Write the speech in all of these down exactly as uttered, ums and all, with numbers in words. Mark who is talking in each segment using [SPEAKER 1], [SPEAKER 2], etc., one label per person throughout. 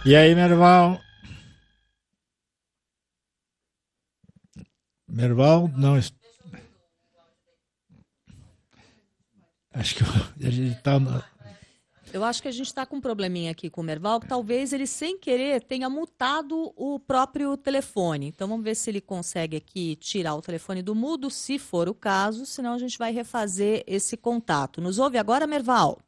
[SPEAKER 1] E aí, Merval? Merval, não. est- Acho que a gente está.
[SPEAKER 2] Eu acho que a gente está com um probleminha aqui com o Merval, que talvez ele, sem querer, tenha mutado o próprio telefone. Então, vamos ver se ele consegue aqui tirar o telefone do mudo, se for o caso, senão a gente vai refazer esse contato. Nos ouve agora, Merval?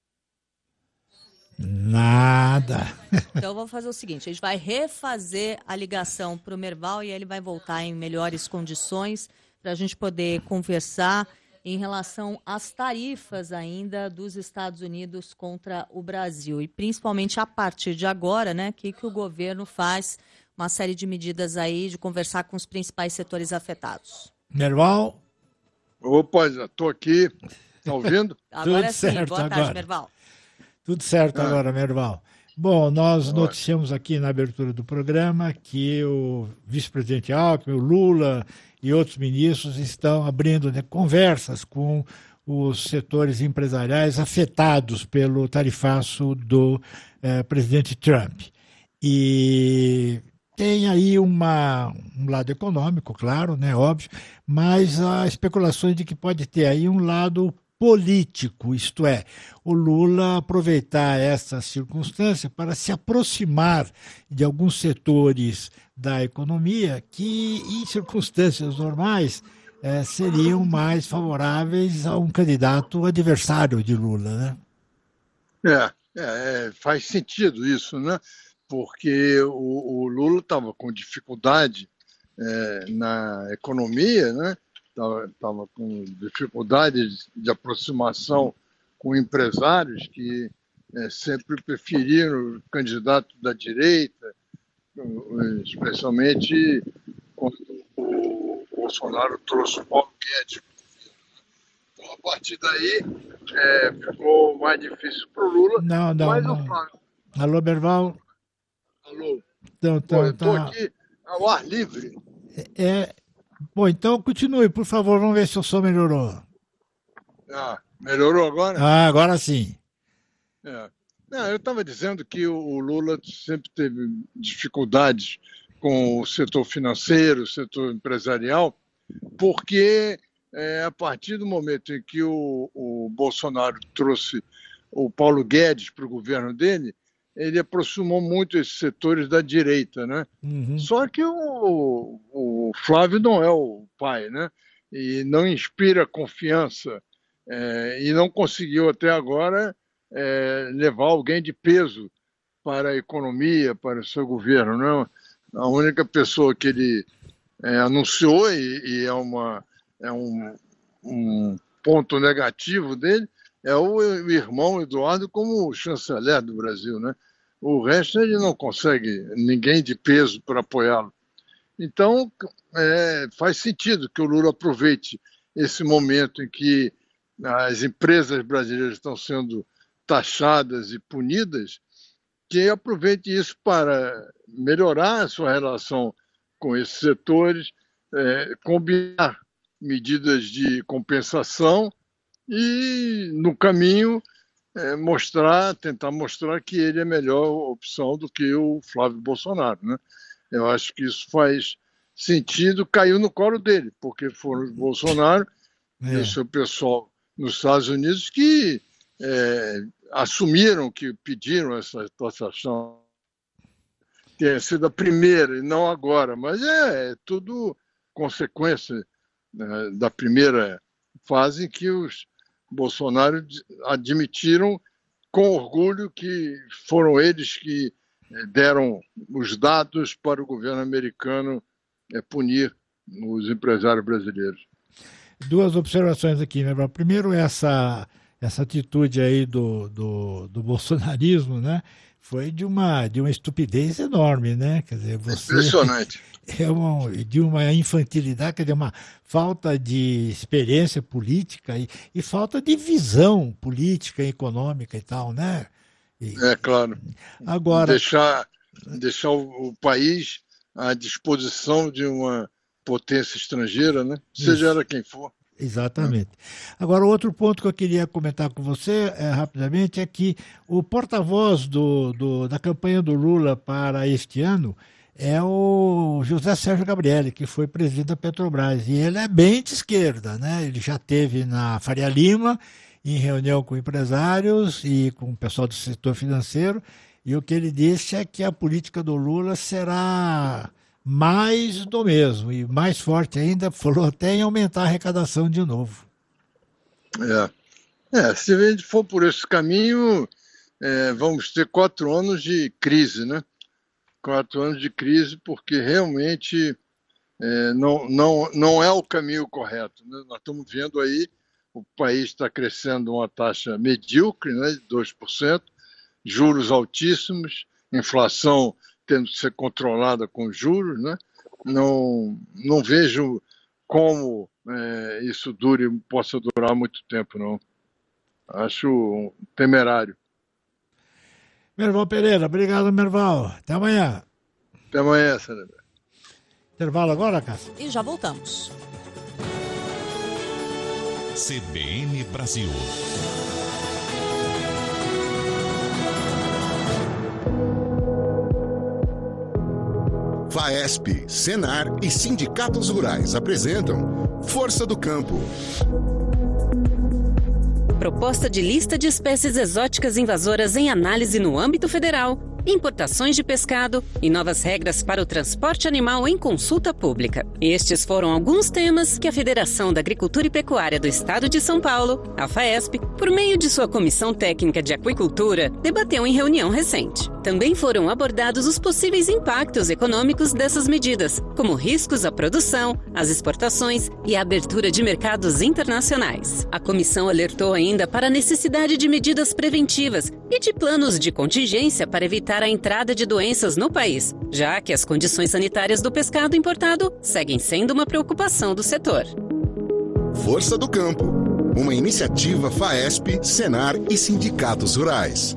[SPEAKER 1] Nada.
[SPEAKER 2] Então, vamos fazer o seguinte: a gente vai refazer a ligação para o Merval e ele vai voltar em melhores condições para a gente poder conversar em relação às tarifas ainda dos Estados Unidos contra o Brasil. E principalmente a partir de agora, né, que, que o governo faz uma série de medidas aí de conversar com os principais setores afetados.
[SPEAKER 1] Merval?
[SPEAKER 3] Opa, já estou aqui. Está ouvindo?
[SPEAKER 2] Agora
[SPEAKER 1] Tudo
[SPEAKER 2] sim,
[SPEAKER 1] certo
[SPEAKER 2] boa tarde,
[SPEAKER 1] agora.
[SPEAKER 2] Merval.
[SPEAKER 1] Tudo certo
[SPEAKER 3] Ah,
[SPEAKER 1] agora, Merval. Bom, nós
[SPEAKER 3] olha.
[SPEAKER 1] noticiamos aqui na abertura do programa que o vice-presidente Alckmin, o Lula e outros ministros estão abrindo, né, conversas com os setores empresariais afetados pelo tarifaço do eh, presidente Trump. E tem aí uma, um lado econômico, claro, né, óbvio, mas há especulações de que pode ter aí um lado político, isto é, o Lula aproveitar essa circunstância para se aproximar de alguns setores da economia que, em circunstâncias normais, eh, seriam mais favoráveis a um candidato adversário de Lula, né?
[SPEAKER 3] É, é, é, faz sentido isso, né? Porque o, o Lula estava com dificuldade é, na economia, né? Estava com dificuldade de aproximação com empresários que é, sempre preferiram o candidato da direita, especialmente quando o Bolsonaro trouxe o Paulo Guedes. Então, a partir daí, é, ficou mais difícil para o Lula,
[SPEAKER 1] Não, não,
[SPEAKER 3] mas o
[SPEAKER 1] não.
[SPEAKER 3] Flávio
[SPEAKER 1] Alô, Berval?
[SPEAKER 3] falou,
[SPEAKER 1] Então,
[SPEAKER 3] pô,
[SPEAKER 1] então,
[SPEAKER 3] eu estou
[SPEAKER 1] tá.
[SPEAKER 3] aqui ao ar livre.
[SPEAKER 1] É, bom, então continue, por favor, vamos ver se o som melhorou.
[SPEAKER 3] Ah, melhorou agora?
[SPEAKER 1] Ah, agora sim.
[SPEAKER 3] É. Não, eu estava dizendo que o, o Lula sempre teve dificuldades com o setor financeiro, o setor empresarial, porque é, a partir do momento em que o, o Bolsonaro trouxe o Paulo Guedes para o governo dele, ele aproximou muito esses setores da direita, né?
[SPEAKER 1] Uhum.
[SPEAKER 3] Só que o, o Flávio não é o pai, né? E não inspira confiança, é, e não conseguiu até agora é, levar alguém de peso para a economia, para o seu governo, né? A única pessoa que ele é, anunciou, e, e é, uma, é um, um ponto negativo dele, é o, o irmão Eduardo como chanceler do Brasil, né? O resto ele não consegue ninguém de peso para apoiá-lo. Então, é, faz sentido que o Lula aproveite esse momento em que as empresas brasileiras estão sendo taxadas e punidas, que aproveite isso para melhorar a sua relação com esses setores, é, combinar medidas de compensação e, no caminho, é, mostrar, tentar mostrar que ele é melhor opção do que o Flávio Bolsonaro, né? Eu acho que isso faz sentido, caiu no colo dele, porque foram o Bolsonaro e o
[SPEAKER 1] É.
[SPEAKER 3] seu pessoal nos Estados Unidos que é, assumiram que pediram essa taxação, ter sido a primeira e não agora, mas é, é tudo consequência, né, da primeira fase em que os Bolsonaro admitiram com orgulho que foram eles que eh, deram os dados para o governo americano eh, punir os empresários brasileiros.
[SPEAKER 1] Duas observações aqui, né? Primeiro, essa, essa atitude aí do, do, do bolsonarismo, né? Foi de uma, de uma estupidez enorme, né? Quer dizer, você
[SPEAKER 3] Impressionante.
[SPEAKER 1] é uma, de uma infantilidade, quer dizer, uma falta de experiência política e, e falta de visão política, econômica e tal, né? E,
[SPEAKER 3] É claro.
[SPEAKER 1] agora,
[SPEAKER 3] Deixar, deixar o, o país à disposição de uma potência estrangeira, né? Seja
[SPEAKER 1] isso,
[SPEAKER 3] ela quem for.
[SPEAKER 1] Exatamente. Agora, outro ponto que eu queria comentar com você é, rapidamente é que o porta-voz do, do, da campanha do Lula para este ano é o José Sérgio Gabrielli, que foi presidente da Petrobras. E ele é bem de esquerda, né? Ele já esteve na Faria Lima, em reunião com empresários e com o pessoal do setor financeiro, e o que ele disse é que a política do Lula será mais do mesmo, e mais forte ainda, falou até em aumentar a arrecadação de novo.
[SPEAKER 3] É, é se a gente for por esse caminho, é, vamos ter quatro anos de crise, né? Quatro anos de crise, porque realmente é, não, não, não é o caminho correto, né? Nós estamos vendo aí, o país está crescendo uma taxa medíocre, né, de dois por cento, juros altíssimos, inflação tendo que ser controlada com juros, né? Não, não vejo como é, isso dure, possa durar muito tempo, não. Acho temerário.
[SPEAKER 1] Merval Pereira, obrigado, Merval. Até amanhã.
[SPEAKER 3] Até amanhã, Sandra.
[SPEAKER 1] Intervalo agora, Cássio?
[SPEAKER 2] E já voltamos.
[SPEAKER 4] C B N Brasil.
[SPEAKER 5] FAESP, Senar e sindicatos rurais apresentam Força do Campo.
[SPEAKER 6] Proposta de lista de espécies exóticas invasoras em análise no âmbito federal, importações de pescado e novas regras para o transporte animal em consulta pública. Estes foram alguns temas que a Federação da Agricultura e Pecuária do Estado de São Paulo, a FAESP, por meio de sua Comissão Técnica de Aquicultura, debateu em reunião recente. Também foram abordados os possíveis impactos econômicos dessas medidas, como riscos à produção, às exportações e à abertura de mercados internacionais. A comissão alertou ainda para a necessidade de medidas preventivas e de planos de contingência para evitar a entrada de doenças no país, já que as condições sanitárias do pescado importado seguem sendo uma preocupação do setor.
[SPEAKER 5] Força do Campo, uma iniciativa FAESP, Senar e sindicatos rurais.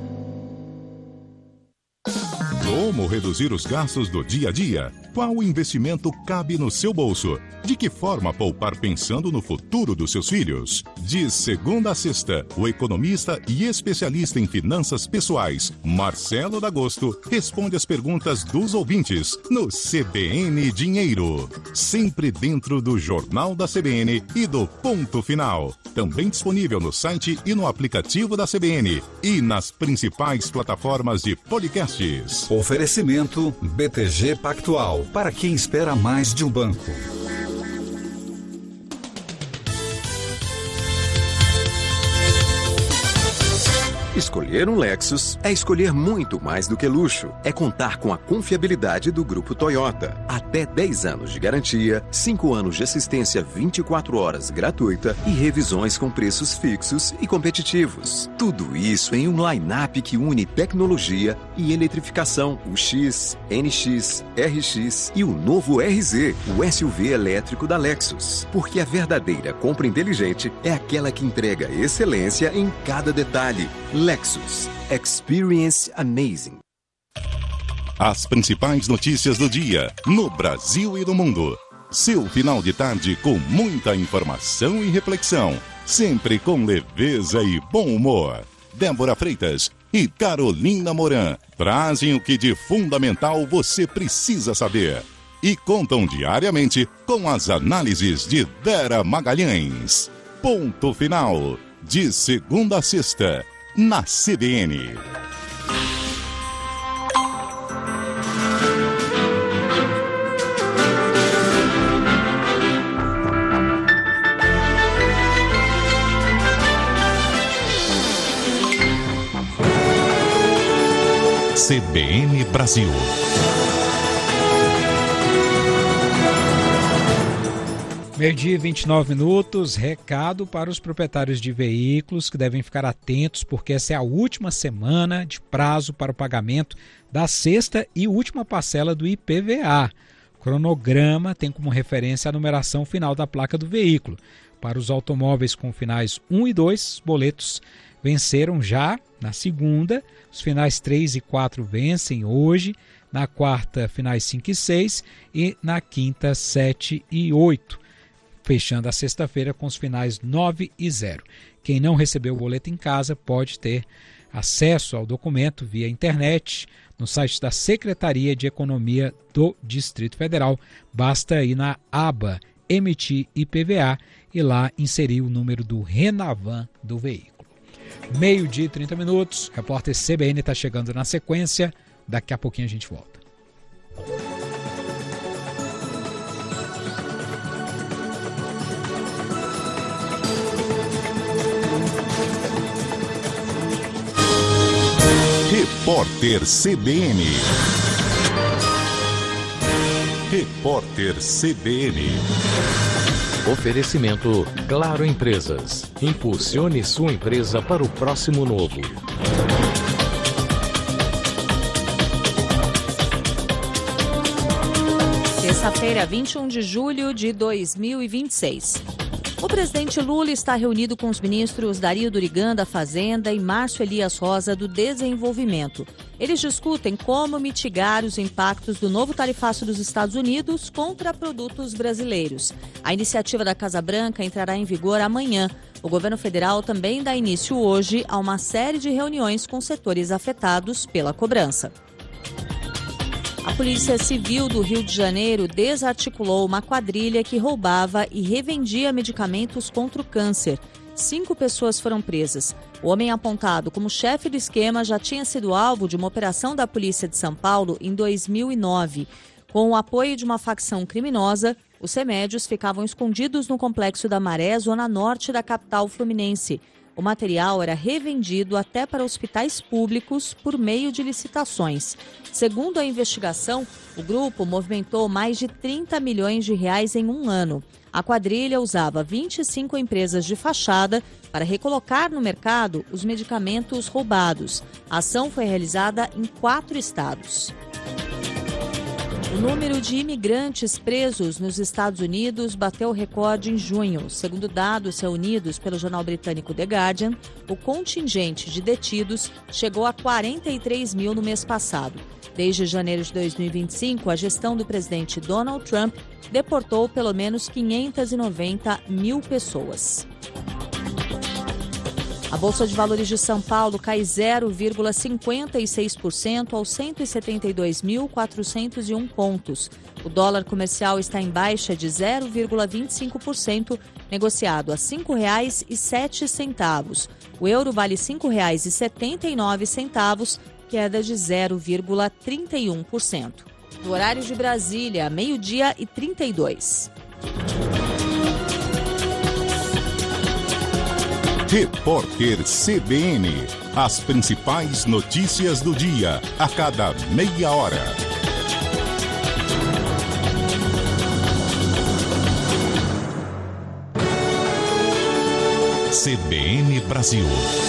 [SPEAKER 4] Como reduzir os gastos do dia a dia? Qual investimento cabe no seu bolso? De que forma poupar pensando no futuro dos seus filhos? De segunda a sexta, o economista e especialista em finanças pessoais, Marcelo D'Agosto, responde as perguntas dos ouvintes no C B N Dinheiro. Sempre dentro do Jornal da C B N e do Ponto Final. Também disponível no site e no aplicativo da C B N e nas principais plataformas de podcasts.
[SPEAKER 7] Oferecimento B T G Pactual, para quem espera mais de um banco.
[SPEAKER 8] Escolher um Lexus é escolher muito mais do que luxo. É contar com a confiabilidade do Grupo Toyota. Até dez anos de garantia, cinco anos de assistência vinte e quatro horas gratuita e revisões com preços fixos e competitivos. Tudo isso em um line-up que une tecnologia e eletrificação. O X, N X, R X e o novo R Z, o S U V elétrico da Lexus. Porque a verdadeira compra inteligente é aquela que entrega excelência em cada detalhe. Lexus. Experience amazing.
[SPEAKER 4] As principais notícias do dia, no Brasil e no mundo. Seu final de tarde com muita informação e reflexão. Sempre com leveza e bom humor. Débora Freitas e Carolina Moran trazem o que de fundamental você precisa saber. E contam diariamente com as análises de Vera Magalhães. Ponto Final. De segunda a sexta. Na C B N. C B N Brasil.
[SPEAKER 9] Meio-dia e vinte e nove minutos, recado para os proprietários de veículos que devem ficar atentos porque essa é a última semana de prazo para o pagamento da sexta e última parcela do I P V A. O cronograma tem como referência a numeração final da placa do veículo. Para os automóveis com finais um e dois, os boletos venceram já na segunda, os finais três e quatro vencem hoje, na quarta finais cinco e seis e na quinta sete e oito. fechando a sexta-feira com os finais nove e zero. Quem não recebeu o boleto em casa pode ter acesso ao documento via internet no site da Secretaria de Economia do Distrito Federal. Basta ir na aba Emitir I P V A e lá inserir o número do Renavan do veículo. Meio-dia e trinta minutos, repórter C B N está chegando na sequência, daqui a pouquinho a gente volta.
[SPEAKER 4] Repórter C B N. Repórter C B N.
[SPEAKER 10] Oferecimento Claro Empresas. Impulsione sua empresa para o próximo novo.
[SPEAKER 2] Terça-feira, vinte e um de julho de dois mil e vinte e seis. O presidente Lula está reunido com os ministros Dario Durigan, da Fazenda, e Márcio Elias Rosa, do Desenvolvimento. Eles discutem como mitigar os impactos do novo tarifaço dos Estados Unidos contra produtos brasileiros. A iniciativa da Casa Branca entrará em vigor amanhã. O governo federal também dá início hoje a uma série de reuniões com setores afetados pela cobrança. A Polícia Civil do Rio de Janeiro desarticulou uma quadrilha que roubava e revendia medicamentos contra o câncer. Cinco pessoas foram presas. O homem apontado como chefe do esquema já tinha sido alvo de uma operação da Polícia de São Paulo em dois mil e nove. Com o apoio de uma facção criminosa, os remédios ficavam escondidos no Complexo da Maré, zona norte da capital fluminense. O material era revendido até para hospitais públicos por meio de licitações. Segundo a investigação, o grupo movimentou mais de trinta milhões de reais em um ano. A quadrilha usava vinte e cinco empresas de fachada para recolocar no mercado os medicamentos roubados. A ação foi realizada em quatro estados. O número de imigrantes presos nos Estados Unidos bateu recorde em junho. Segundo dados reunidos pelo jornal britânico The Guardian, o contingente de detidos chegou a quarenta e três mil no mês passado. Desde janeiro de dois mil e vinte e cinco, a gestão do presidente Donald Trump deportou pelo menos quinhentas e noventa mil pessoas. A Bolsa de Valores de São Paulo cai zero vírgula cinquenta e seis por cento aos cento e setenta e dois mil, quatrocentos e um pontos. O dólar comercial está em baixa de zero vírgula vinte e cinco por cento, negociado a cinco reais e sete centavos. O euro vale cinco reais e setenta e nove centavos, queda de zero vírgula trinta e um por cento. No horário de Brasília, meio-dia e trinta e dois.
[SPEAKER 4] Repórter C B N. As principais notícias do dia, a cada meia hora. C B N Brasil.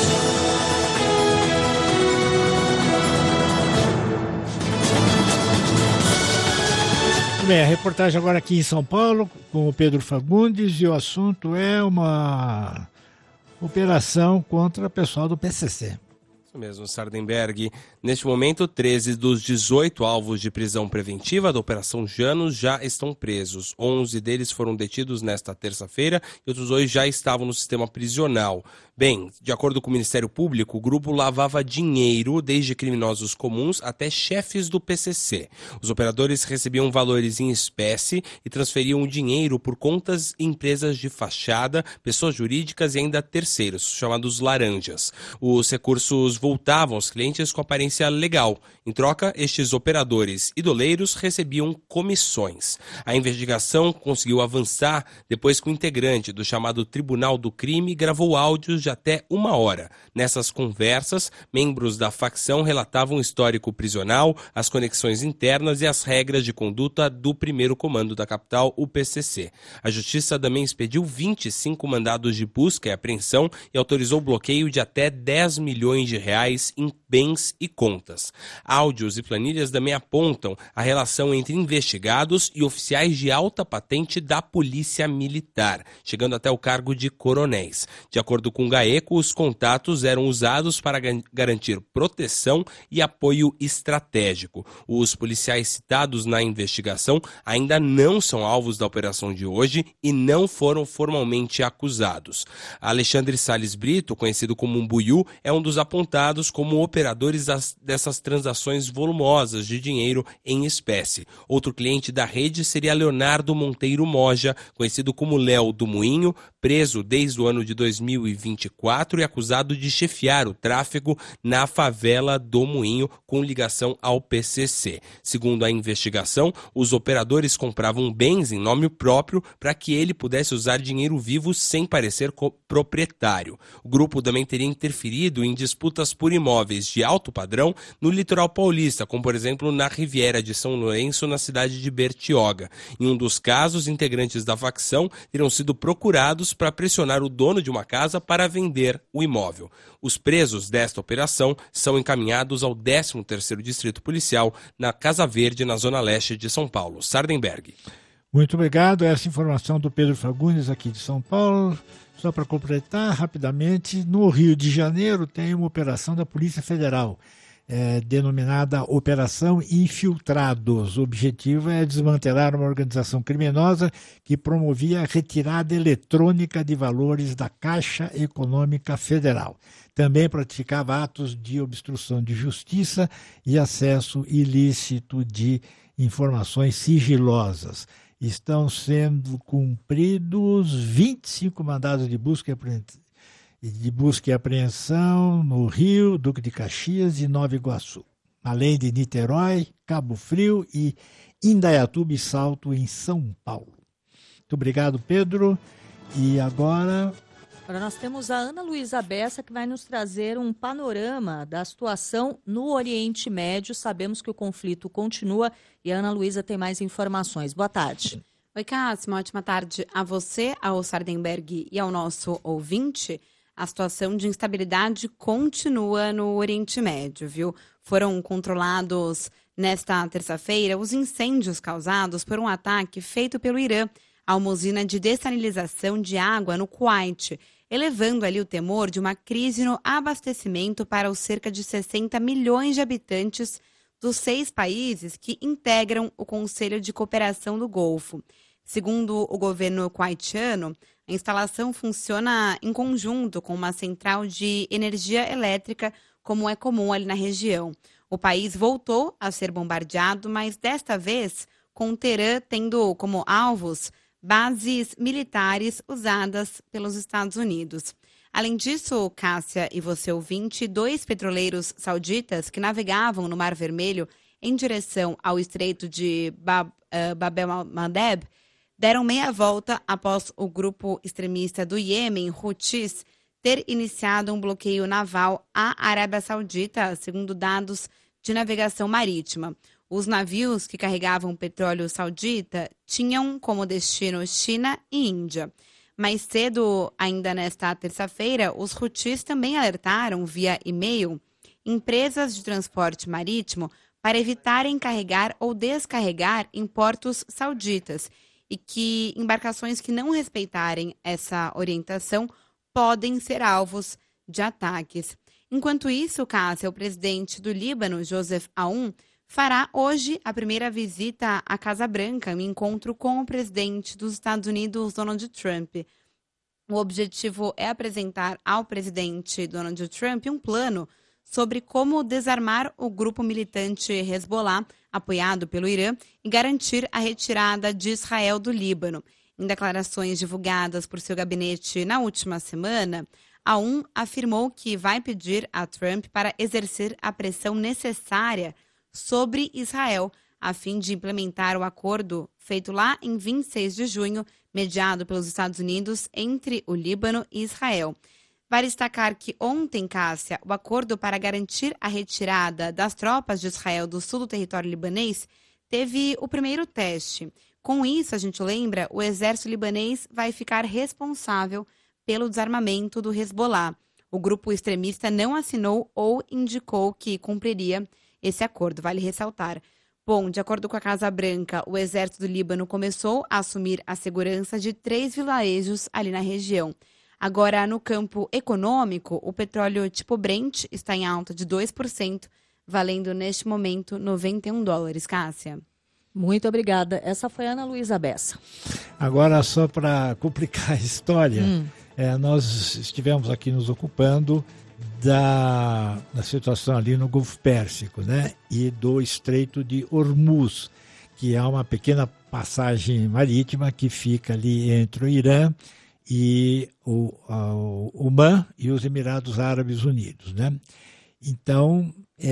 [SPEAKER 1] Bem, a reportagem agora aqui em São Paulo com o Pedro Fagundes, e o assunto é uma operação contra o pessoal do P C C.
[SPEAKER 11] Isso mesmo, Sardenberg. Neste momento, treze dos dezoito alvos de prisão preventiva da Operação Janus já estão presos. onze deles foram detidos nesta terça-feira e outros dois já estavam no sistema prisional. Bem, de acordo com o Ministério Público, o grupo lavava dinheiro desde criminosos comuns até chefes do P C C. Os operadores recebiam valores em espécie e transferiam o dinheiro por contas em empresas de fachada, pessoas jurídicas e ainda terceiros, chamados laranjas. Os recursos voltavam aos clientes com aparência legal. Em troca, estes operadores e doleiros recebiam comissões. A investigação conseguiu avançar depois que o integrante do chamado Tribunal do Crime gravou áudios de até uma hora. Nessas conversas, membros da facção relatavam o histórico prisional, as conexões internas e as regras de conduta do primeiro comando da capital, o P C C. A Justiça também expediu vinte e cinco mandados de busca e apreensão e autorizou o bloqueio de até dez milhões de reais reais em bens e contas. Áudios e planilhas também apontam a relação entre investigados e oficiais de alta patente da Polícia Militar, chegando até o cargo de coronéis. De acordo com o GAECO, os contatos eram usados para garantir proteção e apoio estratégico. Os policiais citados na investigação ainda não são alvos da operação de hoje e não foram formalmente acusados. Alexandre Salles Brito, conhecido como Umbuiú, é um dos apontados como operadores das, dessas transações volumosas de dinheiro em espécie. Outro cliente da rede seria Leonardo Monteiro Moja, conhecido como Léo do Moinho, preso desde o ano de dois mil e vinte e quatro e acusado de chefiar o tráfego na favela do Moinho com ligação ao P C C. Segundo a investigação, os operadores compravam bens em nome próprio para que ele pudesse usar dinheiro vivo sem parecer proprietário. O grupo também teria interferido em disputas por imóveis de alto padrão no litoral paulista, como por exemplo na Riviera de São Lourenço, na cidade de Bertioga. Em um dos casos, integrantes da facção teriam sido procurados para pressionar o dono de uma casa para vender o imóvel. Os presos desta operação são encaminhados ao décimo terceiro Distrito Policial, na Casa Verde, na Zona Leste de São Paulo. Sardenberg.
[SPEAKER 1] Muito obrigado. Essa informação do Pedro Fagundes, aqui de São Paulo. Só para completar rapidamente, no Rio de Janeiro tem uma operação da Polícia Federal, é, denominada Operação Infiltrados. O objetivo é desmantelar uma organização criminosa que promovia a retirada eletrônica de valores da Caixa Econômica Federal. Também praticava atos de obstrução de justiça e acesso ilícito de informações sigilosas. Estão sendo cumpridos vinte e cinco mandados de busca e apreensão, de busca e apreensão no Rio, Duque de Caxias e Nova Iguaçu, além de Niterói, Cabo Frio e Indaiatuba e Salto, em São Paulo. Muito obrigado, Pedro. E agora...
[SPEAKER 2] Agora nós temos a Ana Luísa Bessa, que vai nos trazer um panorama da situação no Oriente Médio. Sabemos que o conflito continua e a Ana Luísa tem mais informações. Boa tarde.
[SPEAKER 12] Oi, Cássio, uma ótima tarde a você, ao Sardenberg e ao nosso ouvinte. A situação de instabilidade continua no Oriente Médio, viu? Foram controlados nesta terça-feira os incêndios causados por um ataque feito pelo Irã a uma usina de dessalinização de água no Kuwait, elevando ali o temor de uma crise no abastecimento para os cerca de sessenta milhões de habitantes dos seis países que integram o Conselho de Cooperação do Golfo. Segundo o governo kuwaitiano, a instalação funciona em conjunto com uma central de energia elétrica, como é comum ali na região. O país voltou a ser bombardeado, mas desta vez com Teherã tendo como alvos bases militares usadas pelos Estados Unidos. Além disso, Cássia e você ouvinte, dois petroleiros sauditas que navegavam no Mar Vermelho em direção ao Estreito de Bab, uh, Bab el-Mandeb deram meia volta após o grupo extremista do Iêmen, Houthis, ter iniciado um bloqueio naval à Arábia Saudita, segundo dados de navegação marítima. Os navios que carregavam petróleo saudita tinham como destino China e Índia. Mais cedo, ainda nesta terça-feira, os Houthis também alertaram via e-mail empresas de transporte marítimo para evitarem carregar ou descarregar em portos sauditas e que embarcações que não respeitarem essa orientação podem ser alvos de ataques. Enquanto isso, Cássia, o presidente do Líbano, Joseph Aoun, fará hoje a primeira visita à Casa Branca, um encontro com o presidente dos Estados Unidos, Donald Trump. O objetivo é apresentar ao presidente Donald Trump um plano sobre como desarmar o grupo militante Hezbollah, apoiado pelo Irã, e garantir a retirada de Israel do Líbano. Em declarações divulgadas por seu gabinete na última semana, Aoun afirmou que vai pedir a Trump para exercer a pressão necessária sobre Israel, a fim de implementar o acordo feito lá em vinte e seis de junho, mediado pelos Estados Unidos entre o Líbano e Israel. Vale destacar que ontem, Cássia, o acordo para garantir a retirada das tropas de Israel do sul do território libanês teve o primeiro teste. Com isso, a gente lembra, o exército libanês vai ficar responsável pelo desarmamento do Hezbollah. O grupo extremista não assinou ou indicou que cumpriria esse acordo, vale ressaltar. Bom, de acordo com a Casa Branca, o exército do Líbano começou a assumir a segurança de três vilarejos ali na região. Agora, no campo econômico, o petróleo tipo Brent está em alta de dois por cento, valendo neste momento noventa e um dólares. Cássia.
[SPEAKER 2] Muito obrigada. Essa foi a Ana Luísa Bessa.
[SPEAKER 1] Agora, só para complicar a história, hum. é, nós estivemos aqui nos ocupando da, da situação ali no Golfo Pérsico, né? E do Estreito de Hormuz, que é uma pequena passagem marítima que fica ali entre o Irã e o, o Omã e os Emirados Árabes Unidos, né? Então,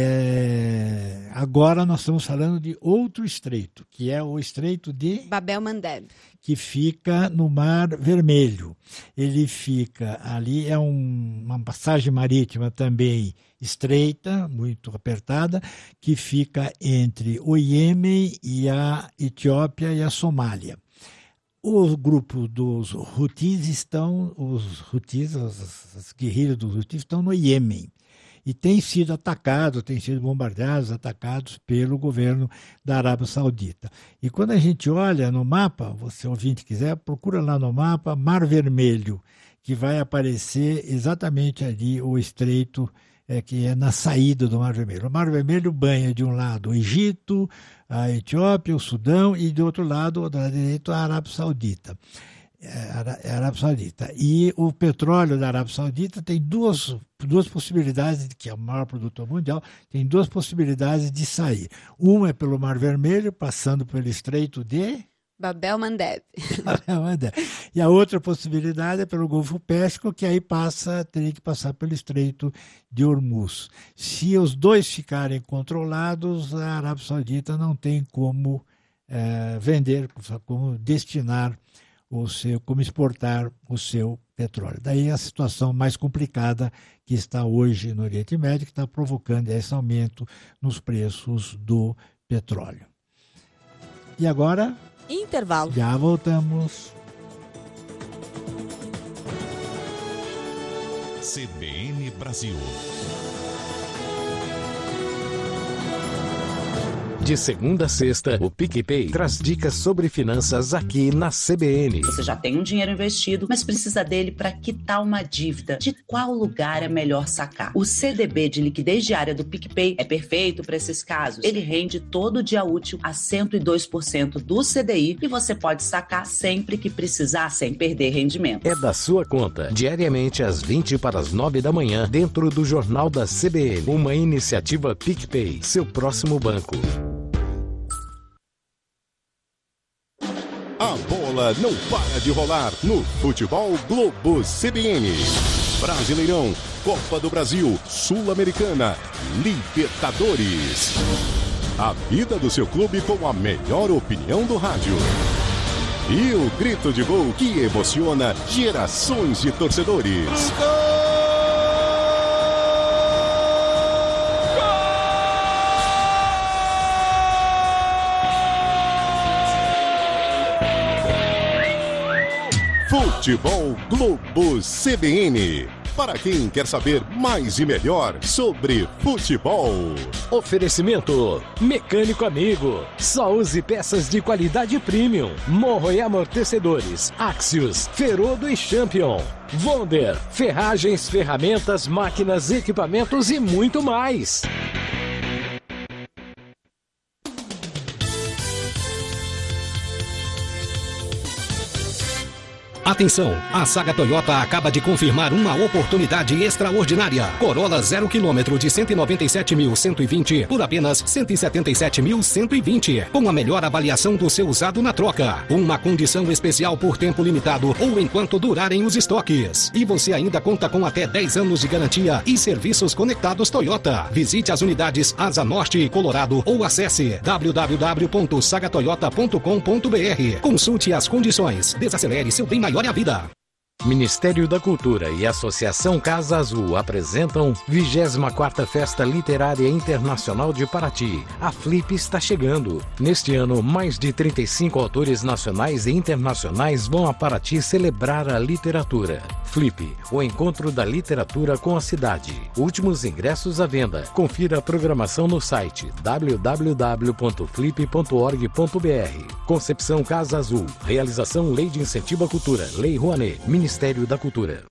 [SPEAKER 1] é, agora nós estamos falando de outro estreito, que é o Estreito de
[SPEAKER 12] Bab el-Mandeb,
[SPEAKER 1] que fica no Mar Vermelho. Ele fica ali, é um, uma passagem marítima também estreita, muito apertada, que fica entre o Iêmen e a Etiópia e a Somália. O grupo dos Houthis estão, os Houthis, as, as guerrilhas dos Houthis estão no Iêmen. E têm sido atacados, têm sido bombardeados, atacados pelo governo da Arábia Saudita. E quando a gente olha no mapa, você ouvinte quiser, procura lá no mapa Mar Vermelho, que vai aparecer exatamente ali o estreito é, que é na saída do Mar Vermelho. O Mar Vermelho banha de um lado o Egito, a Etiópia, o Sudão e do outro lado, da direita, a Arábia Saudita. É a Arábia Saudita. E o petróleo da Arábia Saudita tem duas, duas possibilidades, que é o maior produtor mundial, tem duas possibilidades de sair. Uma é pelo Mar Vermelho, passando pelo Estreito de
[SPEAKER 12] Bab el-Mandeb.
[SPEAKER 1] E a outra possibilidade é pelo Golfo Pérsico, que aí passa, teria que passar pelo Estreito de Hormuz. Se os dois ficarem controlados, a Arábia Saudita não tem como é, vender, como destinar o seu, como exportar o seu petróleo. Daí a situação mais complicada que está hoje no Oriente Médio, que está provocando esse aumento nos preços do petróleo. E agora?
[SPEAKER 2] Intervalo.
[SPEAKER 1] Já voltamos.
[SPEAKER 4] C B N Brasil.
[SPEAKER 10] De segunda a sexta, o PicPay traz dicas sobre finanças aqui na C B N.
[SPEAKER 13] Você já tem um dinheiro investido, mas precisa dele para quitar uma dívida. De qual lugar é melhor sacar? O C D B de liquidez diária do PicPay é perfeito para esses casos. Ele rende todo dia útil a cento e dois por cento do C D I e você pode sacar sempre que precisar, sem perder rendimento.
[SPEAKER 10] É da sua conta, diariamente às vinte para as nove da manhã, dentro do Jornal da C B N. Uma iniciativa PicPay, seu próximo banco.
[SPEAKER 5] A bola não para de rolar no Futebol Globo C B N. Brasileirão, Copa do Brasil, Sul-Americana, Libertadores. A vida do seu clube com a melhor opinião do rádio. E o grito de gol que emociona gerações de torcedores. Futebol Globo C B N. Para quem quer saber mais e melhor sobre futebol.
[SPEAKER 10] Oferecimento Mecânico Amigo. Só use peças de qualidade premium. Morro e amortecedores. Axios, Ferodo e Champion. Wonder, ferragens, ferramentas, máquinas, equipamentos e muito mais.
[SPEAKER 14] Atenção, a saga Toyota acaba de confirmar uma oportunidade extraordinária. Corolla zero quilômetro de cento e noventa e sete mil cento e vinte por apenas cento e setenta e sete mil cento e vinte, com a melhor avaliação do seu usado na troca. Uma condição especial por tempo limitado ou enquanto durarem os estoques. E você ainda conta com até dez anos de garantia e serviços conectados Toyota. Visite as unidades Asa Norte e Colorado ou acesse w w w ponto saga toyota ponto com ponto b r. Consulte as condições. Desacelere seu bem maior. Olha a vida.
[SPEAKER 10] Ministério da Cultura e Associação Casa Azul apresentam vigésima quarta Festa Literária Internacional de Paraty. A Flip está chegando. Neste ano, mais de trinta e cinco autores nacionais e internacionais vão a Paraty celebrar a literatura. Flip, o encontro da literatura com a cidade. Últimos ingressos à venda. Confira a programação no site w w w ponto flip ponto org ponto b r. Concepção Casa Azul. Realização Lei de Incentivo à Cultura. Lei Rouanet. Ministério da Cultura.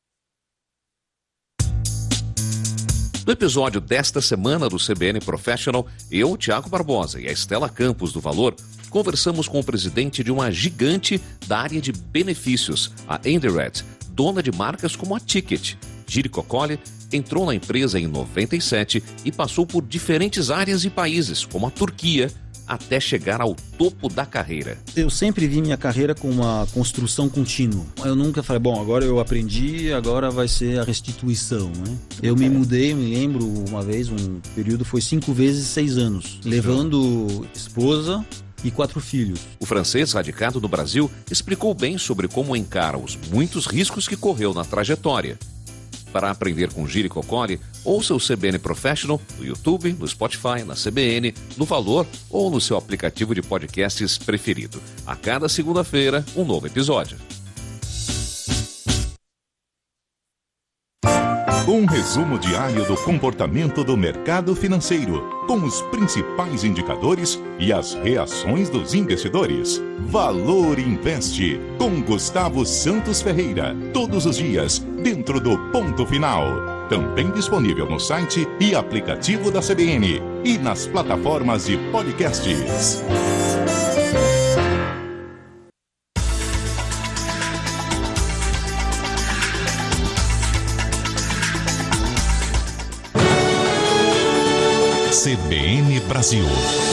[SPEAKER 15] No episódio desta semana do C B N Professional, eu, Tiago Barbosa e a Estela Campos do Valor, conversamos com o presidente de uma gigante da área de benefícios, a Endired, dona de marcas como a Ticket. Jerico Colli entrou na empresa em noventa e sete e passou por diferentes áreas e países, como a Turquia, até chegar ao topo da carreira.
[SPEAKER 16] Eu sempre vi minha carreira com uma construção contínua. Eu nunca falei, bom, agora eu aprendi, agora vai ser a restituição, né? Eu me mudei, me lembro, uma vez, um período foi cinco vezes seis anos, levando esposa e quatro filhos.
[SPEAKER 15] O francês, radicado no Brasil, explicou bem sobre como encara os muitos riscos que correu na trajetória. Para aprender com Jerico Colli, ouça o C B N Professional no YouTube, no Spotify, na C B N, no Valor ou no seu aplicativo de podcasts preferido. A cada segunda-feira, um novo episódio.
[SPEAKER 4] Um resumo diário do comportamento do mercado financeiro, com os principais indicadores e as reações dos investidores. Valor Investe, com Gustavo Santos Ferreira, todos os dias, dentro do Ponto Final. Também disponível no site e aplicativo da C B N e nas plataformas de podcasts. C B N Brasil.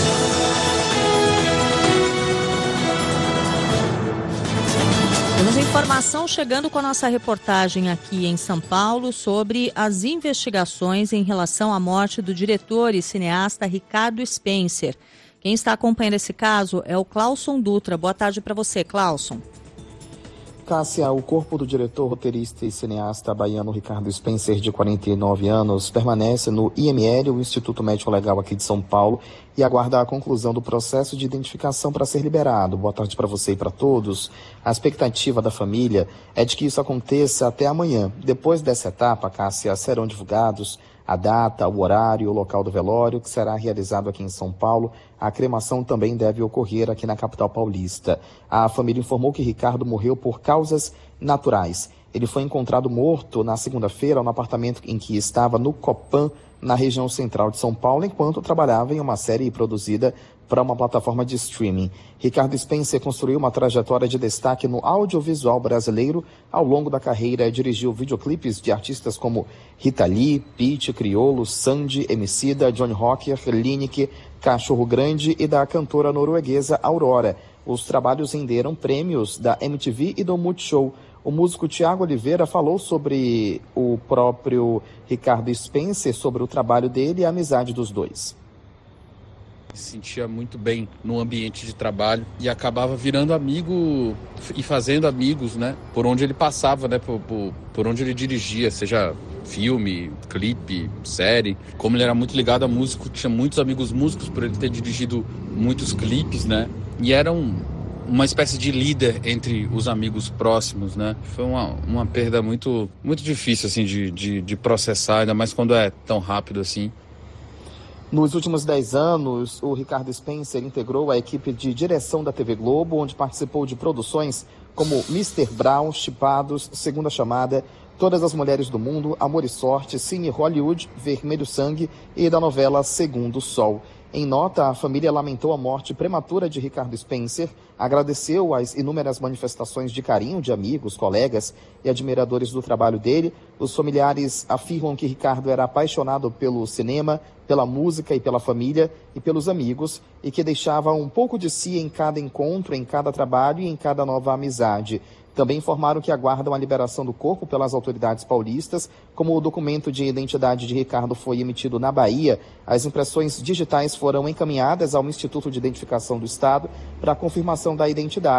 [SPEAKER 2] Temos informação chegando com a nossa reportagem aqui em São Paulo sobre as investigações em relação à morte do diretor e cineasta Ricardo Spencer. Quem está acompanhando esse caso é o Clauson Dutra. Boa tarde para você, Clauson.
[SPEAKER 17] Cássia, o corpo do diretor, roteirista e cineasta baiano Ricardo Spencer, de quarenta e nove anos, permanece no I M L, o Instituto Médico Legal aqui de São Paulo, e aguarda a conclusão do processo de identificação para ser liberado. Boa tarde para você e para todos. A expectativa da família é de que isso aconteça até amanhã. Depois dessa etapa, Cássia, serão divulgados a data, o horário e o local do velório, que será realizado aqui em São Paulo. A cremação também deve ocorrer aqui na capital paulista. A família informou que Ricardo morreu por causas naturais. Ele foi encontrado morto na segunda-feira no apartamento em que estava no Copan, na região central de São Paulo, enquanto trabalhava em uma série produzida para uma plataforma de streaming. Ricardo Spencer construiu uma trajetória de destaque no audiovisual brasileiro. Ao longo da carreira, dirigiu videoclipes de artistas como Rita Lee, Pitty, Criolo, Sandy, Emicida, Johnny Rocker, Lineker, Cachorro Grande e da cantora norueguesa Aurora. Os trabalhos renderam prêmios da M T V e do Multishow. O músico Tiago Oliveira falou sobre o próprio Ricardo Spencer, sobre o trabalho dele e a amizade dos dois.
[SPEAKER 18] Se sentia muito bem no ambiente de trabalho e acabava virando amigo e fazendo amigos, né? Por onde ele passava, né? Por, por, por onde ele dirigia, seja filme, clipe, série. Como ele era muito ligado a músico, tinha muitos amigos músicos por ele ter dirigido muitos clipes, né? E era um, uma espécie de líder entre os amigos próximos, né? Foi uma, uma perda muito, muito difícil, assim, de, de, de processar, ainda mais quando é tão rápido assim.
[SPEAKER 17] Nos últimos dez anos, o Ricardo Spencer integrou a equipe de direção da T V Globo, onde participou de produções como mister Brown, Chipados, Segunda Chamada, Todas as Mulheres do Mundo, Amor e Sorte, Cine Hollywood, Vermelho Sangue e da novela Segundo Sol. Em nota, a família lamentou a morte prematura de Ricardo Spencer, agradeceu as inúmeras manifestações de carinho de amigos, colegas e admiradores do trabalho dele. Os familiares afirmam que Ricardo era apaixonado pelo cinema, pela música e pela família e pelos amigos, e que deixava um pouco de si em cada encontro, em cada trabalho e em cada nova amizade. Também informaram que aguardam a liberação do corpo pelas autoridades paulistas. Como o documento de identidade de Ricardo foi emitido na Bahia, as impressões digitais foram encaminhadas ao Instituto de Identificação do Estado para a confirmação da identidade.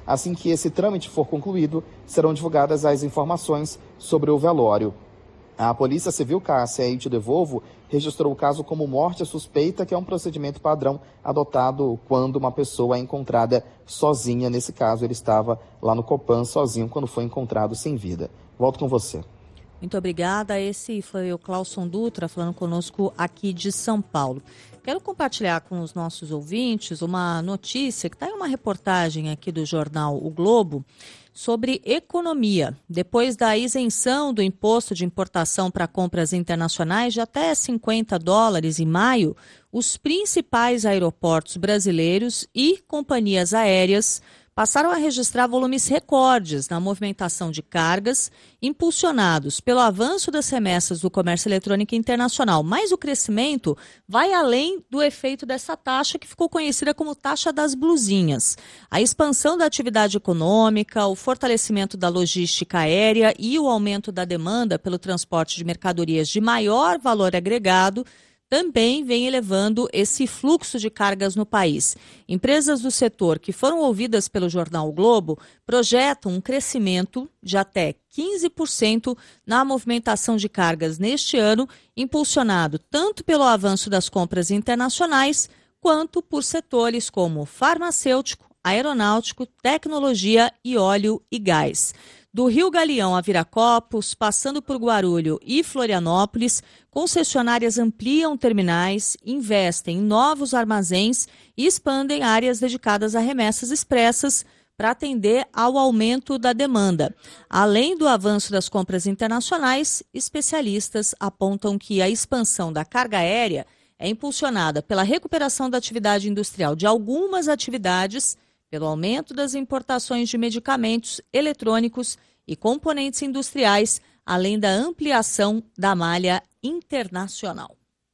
[SPEAKER 17] Assim que esse trâmite for concluído, serão divulgadas as informações sobre o velório. A Polícia Civil, Cássia, aí te devolvo, registrou o caso como morte suspeita, que é um procedimento padrão adotado quando uma pessoa é encontrada sozinha. Nesse caso, ele estava lá no Copan sozinho quando foi encontrado sem vida. Volto com você.
[SPEAKER 2] Muito obrigada. Esse foi o Clauson Dutra falando conosco aqui de São Paulo. Quero compartilhar com os nossos ouvintes uma notícia que está em uma reportagem aqui do jornal O Globo sobre economia. Depois da isenção do imposto de importação para compras internacionais de até cinquenta dólares em maio, os principais aeroportos brasileiros e companhias aéreas passaram a registrar volumes recordes na movimentação de cargas, impulsionados pelo avanço das remessas do comércio eletrônico internacional. Mas o crescimento vai além do efeito dessa taxa, que ficou conhecida como taxa das blusinhas. A expansão da atividade econômica, o fortalecimento da logística aérea e o aumento da demanda pelo transporte de mercadorias de maior valor agregado também vem elevando esse fluxo de cargas no país. Empresas do setor que foram ouvidas pelo jornal o Globo projetam um crescimento de até quinze por cento na movimentação de cargas neste ano, impulsionado tanto pelo avanço das compras internacionais, quanto por setores como farmacêutico, aeronáutico, tecnologia e óleo e gás. Do Rio Galeão a Viracopos, passando por Guarulhos e Florianópolis, concessionárias ampliam terminais, investem em novos armazéns e expandem áreas dedicadas a remessas expressas para atender ao aumento da demanda. Além do avanço das compras internacionais, especialistas apontam que a expansão da carga aérea é impulsionada pela recuperação da atividade industrial de algumas atividades, pelo aumento das importações de medicamentos, eletrônicos e componentes industriais, além da ampliação da malha internacional.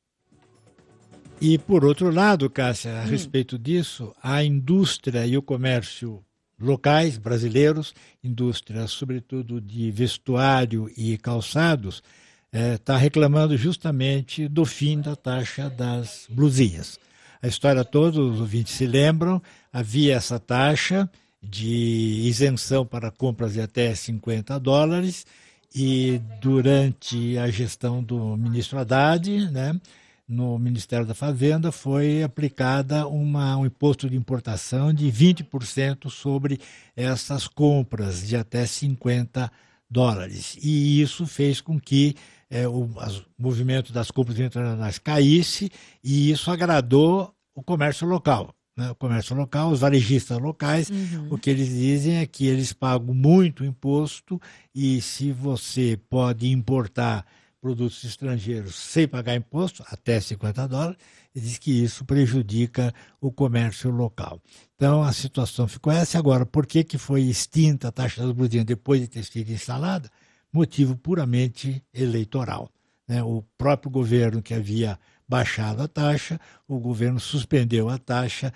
[SPEAKER 1] E, por outro lado, Cássia, a hum. respeito disso, a indústria e o comércio locais, brasileiros, indústria, sobretudo de vestuário e calçados, está eh, reclamando justamente do fim da taxa das blusinhas. A história toda, os ouvintes se lembram, havia essa taxa de isenção para compras de até cinquenta dólares e durante a gestão do ministro Haddad, né, no Ministério da Fazenda, foi aplicada uma, um imposto de importação de vinte por cento sobre essas compras de até cinquenta dólares. E isso fez com que é, o, as, o movimento das compras internacionais caísse, e isso agradou o comércio local. Né? O comércio local, os varejistas locais, uhum. o que eles dizem é que eles pagam muito imposto, e se você pode importar produtos estrangeiros sem pagar imposto, até cinquenta dólares, ele diz que isso prejudica o comércio local. Então, a situação ficou essa. Agora, por que, que foi extinta a taxa das blusinhas depois de ter sido instalada? Motivo puramente eleitoral. Né? O próprio governo que havia baixado a taxa, o governo suspendeu a taxa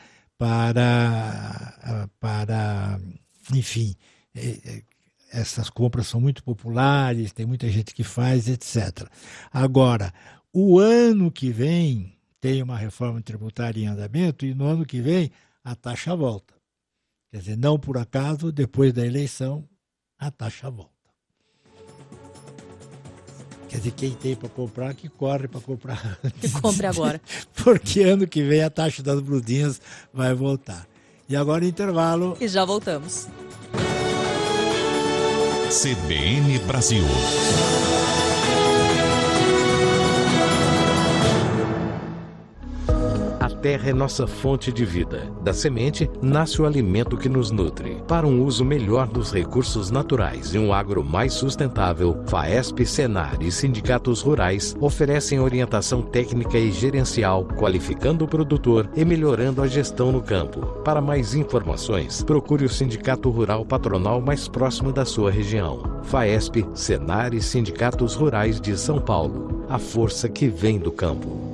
[SPEAKER 1] para, para enfim, essas compras são muito populares, tem muita gente que faz, etcétera. Agora, o ano que vem tem uma reforma tributária em andamento, e no ano que vem a taxa volta. Quer dizer, não por acaso, depois da eleição, a taxa volta. Quer dizer, quem tem para comprar, que corre para comprar antes.
[SPEAKER 2] Que compre agora.
[SPEAKER 1] Porque ano que vem a taxa das blusinhas vai voltar. E agora intervalo.
[SPEAKER 2] E já voltamos.
[SPEAKER 4] C B N Brasil.
[SPEAKER 10] A terra é nossa fonte de vida. Da semente nasce o alimento que nos nutre. Para um uso melhor dos recursos naturais e um agro mais sustentável, FAESP, Senar e sindicatos rurais oferecem orientação técnica e gerencial, qualificando o produtor e melhorando a gestão no campo. Para mais informações, procure o sindicato rural patronal mais próximo da sua região. FAESP, Senar e sindicatos rurais de São Paulo. A força que vem do campo.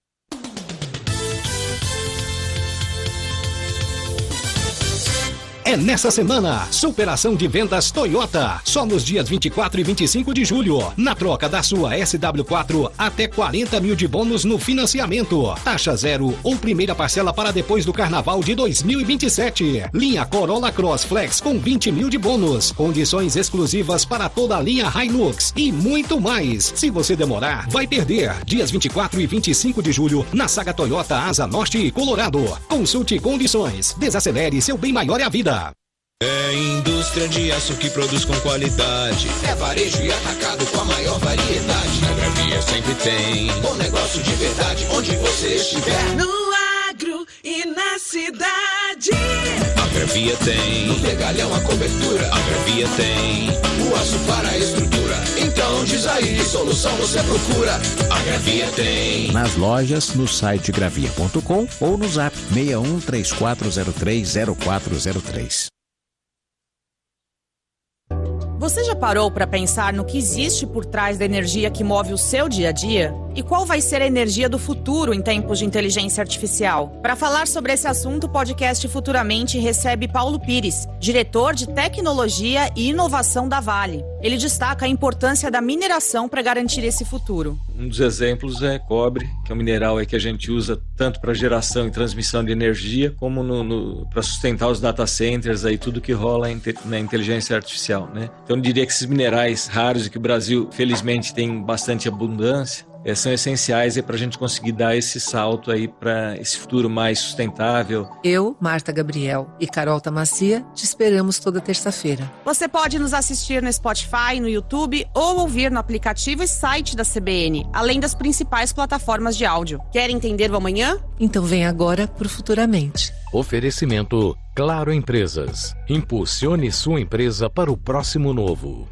[SPEAKER 14] É É nessa semana, superação de vendas Toyota. Só nos dias vinte e quatro e vinte e cinco de julho. Na troca da sua S W quatro, até quarenta mil de bônus no financiamento. Taxa zero ou primeira parcela para depois do carnaval de dois mil e vinte e sete. Linha Corolla Cross Flex com vinte mil de bônus. Condições exclusivas para toda a linha Hilux e muito mais. Se você demorar, vai perder. Dias vinte e quatro e vinte e cinco de julho, na Saga Toyota Asa Norte e Colorado. Consulte condições. Desacelere, seu bem maior é a vida.
[SPEAKER 19] É indústria de aço que produz com qualidade. É varejo e atacado com a maior variedade. Na Gravia sempre tem bom negócio de verdade, onde você estiver.
[SPEAKER 20] No agro e na cidade.
[SPEAKER 19] A Gravia tem no regalhão a cobertura. A Gravia tem o aço para a estrutura. Então diz aí que solução você procura. A Gravia tem
[SPEAKER 21] nas lojas, no site gravia ponto com ou no zap seis um três quatro zero três zero quatro zero três.
[SPEAKER 22] Você já parou para pensar no que existe por trás da energia que move o seu dia a dia? E qual vai ser a energia do futuro em tempos de inteligência artificial? Para falar sobre esse assunto, o podcast Futuramente recebe Paulo Pires, diretor de Tecnologia e Inovação da Vale. Ele destaca a importância da mineração para garantir esse futuro.
[SPEAKER 23] Um dos exemplos é cobre, que é um mineral aí que a gente usa tanto para geração e transmissão de energia, como no, no, para sustentar os data centers, aí, tudo que rola na inteligência artificial, né? Então eu diria que esses minerais raros e que o Brasil, felizmente, tem bastante abundância, É, são essenciais para a gente conseguir dar esse salto aí para esse futuro mais sustentável.
[SPEAKER 24] Eu, Marta Gabriel e Carol Tamacia te esperamos toda terça-feira.
[SPEAKER 22] Você pode nos assistir no Spotify, no YouTube ou ouvir no aplicativo e site da C B N, além das principais plataformas de áudio. Quer entender o amanhã?
[SPEAKER 24] Então vem agora pro Futuramente.
[SPEAKER 10] Oferecimento Claro Empresas. Impulsione sua empresa para o próximo novo.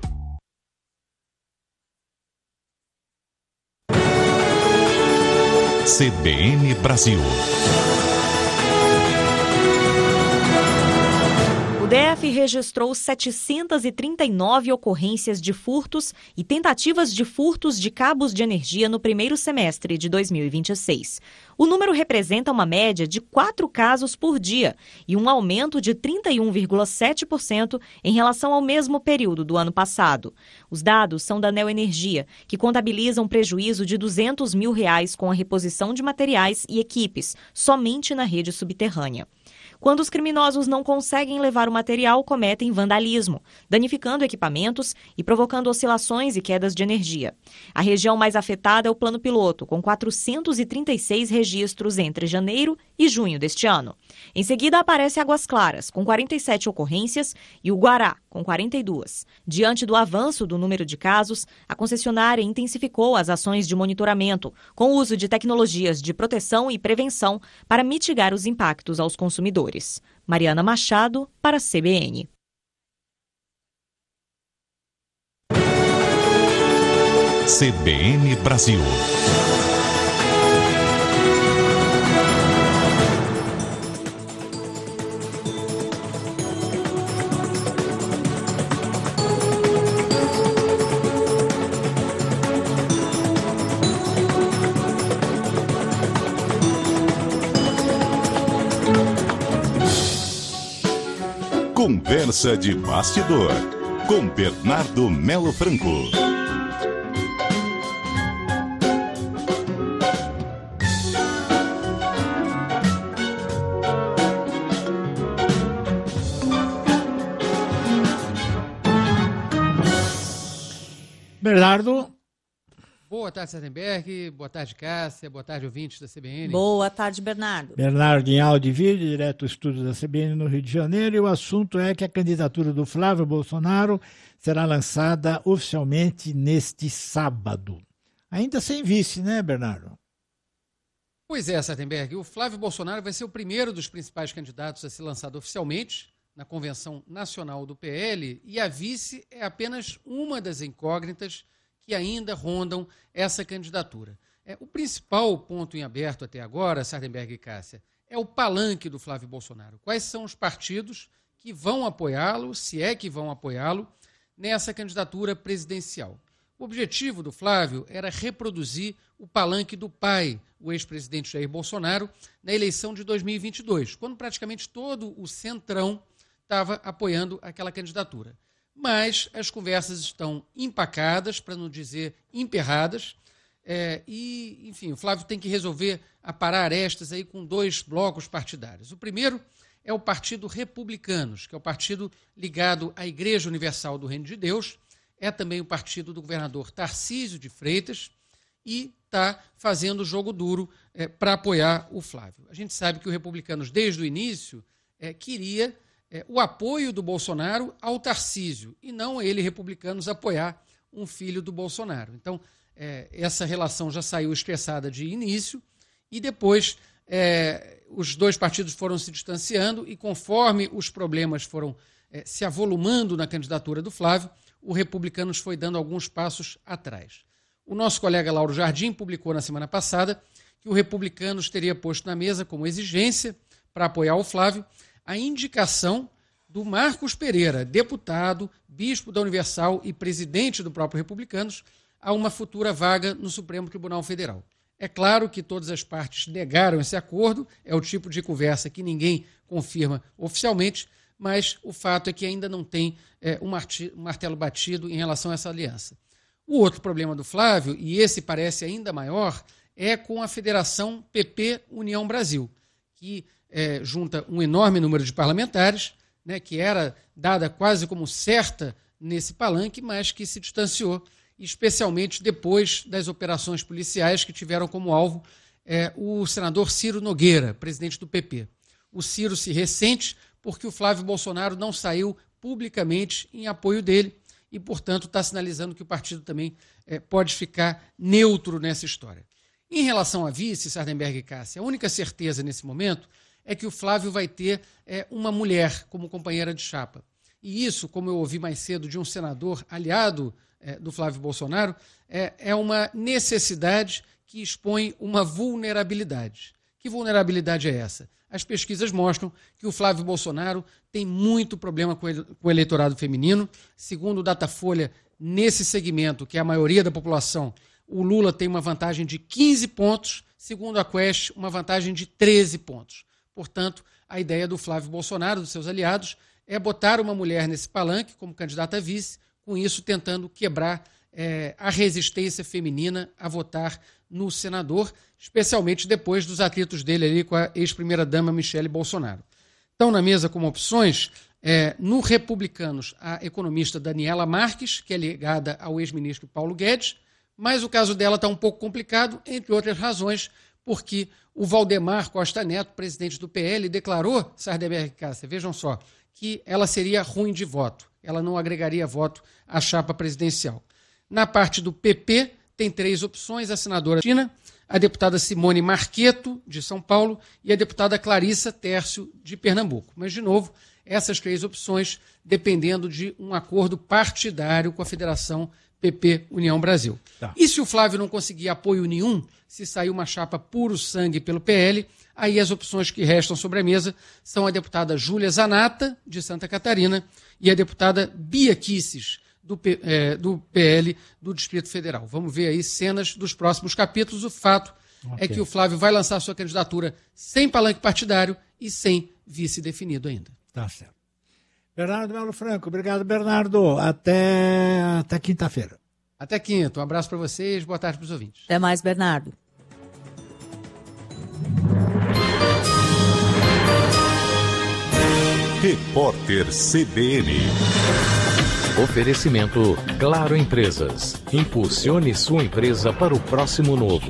[SPEAKER 4] C B N Brasil.
[SPEAKER 25] O D F registrou setecentas e trinta e nove ocorrências de furtos e tentativas de furtos de cabos de energia no primeiro semestre de dois mil e vinte e seis. O número representa uma média de quatro casos por dia e um aumento de trinta e um vírgula sete por cento em relação ao mesmo período do ano passado. Os dados são da Neoenergia, que contabiliza um prejuízo de duzentos mil reais com a reposição de materiais e equipes, somente na rede subterrânea. Quando os criminosos não conseguem levar o material, cometem vandalismo, danificando equipamentos e provocando oscilações e quedas de energia. A região mais afetada é o Plano Piloto, com quatrocentos e trinta e seis registros entre janeiro e junho deste ano. Em seguida aparece Águas Claras, com quarenta e sete ocorrências, e o Guará, com quarenta e duas. Diante do avanço do número de casos, a concessionária intensificou as ações de monitoramento, com o uso de tecnologias de proteção e prevenção para mitigar os impactos aos consumidores. Mariana Machado, para a C B N.
[SPEAKER 4] C B N Brasil. Conversa de bastidor, com Bernardo Melo Franco.
[SPEAKER 1] Bernardo.
[SPEAKER 26] Boa tarde, Sardenberg. Boa tarde, Cássia. Boa tarde, ouvintes da C B N.
[SPEAKER 2] Boa tarde, Bernardo.
[SPEAKER 1] Bernardo em áudio e vídeo, direto do estúdio da C B N no Rio de Janeiro. E o assunto é que a candidatura do Flávio Bolsonaro será lançada oficialmente neste sábado. Ainda sem vice, né, Bernardo?
[SPEAKER 26] Pois é, Sardenberg. O Flávio Bolsonaro vai ser o primeiro dos principais candidatos a ser lançado oficialmente na Convenção Nacional do P L. E a vice é apenas uma das incógnitas que ainda rondam essa candidatura. É, o principal ponto em aberto até agora, Sardenberg e Cássia, é o palanque do Flávio Bolsonaro. Quais são os partidos que vão apoiá-lo, se é que vão apoiá-lo, nessa candidatura presidencial? O objetivo do Flávio era reproduzir o palanque do pai, o ex-presidente Jair Bolsonaro, na eleição de dois mil e vinte e dois, quando praticamente todo o centrão estava apoiando aquela candidatura. Mas as conversas estão empacadas, para não dizer emperradas, é, e, enfim, o Flávio tem que resolver aparar arestas aí com dois blocos partidários. O primeiro é o Partido Republicanos, que é o partido ligado à Igreja Universal do Reino de Deus, é também o partido do governador Tarcísio de Freitas, e está fazendo jogo duro é, para apoiar o Flávio. A gente sabe que o Republicanos, desde o início, é, queria é, o apoio do Bolsonaro ao Tarcísio, e não ele, Republicanos, apoiar um filho do Bolsonaro. Então, é, essa relação já saiu estressada de início, e depois é, os dois partidos foram se distanciando, e conforme os problemas foram é, se avolumando na candidatura do Flávio, o Republicanos foi dando alguns passos atrás. O nosso colega Lauro Jardim publicou na semana passada que o Republicanos teria posto na mesa como exigência para apoiar o Flávio a indicação do Marcos Pereira, deputado, bispo da Universal e presidente do próprio Republicanos, a uma futura vaga no Supremo Tribunal Federal. É claro que todas as partes negaram esse acordo, é o tipo de conversa que ninguém confirma oficialmente, mas o fato é que ainda não tem é, um martelo batido em relação a essa aliança. O outro problema do Flávio, e esse parece ainda maior, é com a Federação P P União Brasil, que é, junta um enorme número de parlamentares, né, que era dada quase como certa nesse palanque, mas que se distanciou, especialmente depois das operações policiais que tiveram como alvo é, o senador Ciro Nogueira, presidente do P P. O Ciro se ressente porque o Flávio Bolsonaro não saiu publicamente em apoio dele, e, portanto, está sinalizando que o partido também é, pode ficar neutro nessa história. Em relação a vice, Sardenberg e Cássia, a única certeza nesse momento é que o Flávio vai ter é, uma mulher como companheira de chapa. E isso, como eu ouvi mais cedo de um senador aliado é, do Flávio Bolsonaro, é, é uma necessidade que expõe uma vulnerabilidade. Que vulnerabilidade é essa? As pesquisas mostram que o Flávio Bolsonaro tem muito problema com o eleitorado feminino. Segundo o Datafolha, nesse segmento, que é a maioria da população, o Lula tem uma vantagem de quinze pontos, segundo a Quest, uma vantagem de treze pontos. Portanto, a ideia do Flávio Bolsonaro, dos seus aliados, é botar uma mulher nesse palanque como candidata a vice, com isso tentando quebrar é, a resistência feminina a votar no senador, especialmente depois dos atritos dele ali com a ex-primeira-dama Michele Bolsonaro. Estão na mesa como opções, é, no Republicanos, a economista Daniela Marques, que é ligada ao ex-ministro Paulo Guedes, mas o caso dela está um pouco complicado, entre outras razões, porque o Valdemar Costa Neto, presidente do P L, declarou, Sardenberg e Cássia, vejam só, que ela seria ruim de voto, ela não agregaria voto à chapa presidencial. Na parte do P P, tem três opções, a senadora Tina, a deputada Simone Marqueto, de São Paulo, e a deputada Clarissa Tércio, de Pernambuco. Mas, de novo, essas três opções dependendo de um acordo partidário com a Federação P P União Brasil. Tá. E se o Flávio não conseguir apoio nenhum, se sair uma chapa puro sangue pelo P L, aí as opções que restam sobre a mesa são a deputada Júlia Zanata, de Santa Catarina, e a deputada Bia Kisses, do, P, é, do P L do Distrito Federal. Vamos ver aí cenas dos próximos capítulos. O fato okay. é que o Flávio vai lançar sua candidatura sem palanque partidário e sem vice definido ainda.
[SPEAKER 1] Tá certo. Bernardo Melo Franco, obrigado, Bernardo. Até, até quinta-feira.
[SPEAKER 26] Até quinta. Um abraço para vocês, boa tarde para os ouvintes.
[SPEAKER 2] Até mais, Bernardo.
[SPEAKER 4] Repórter C B N.
[SPEAKER 10] Oferecimento Claro Empresas. Impulsione sua empresa para o próximo novo.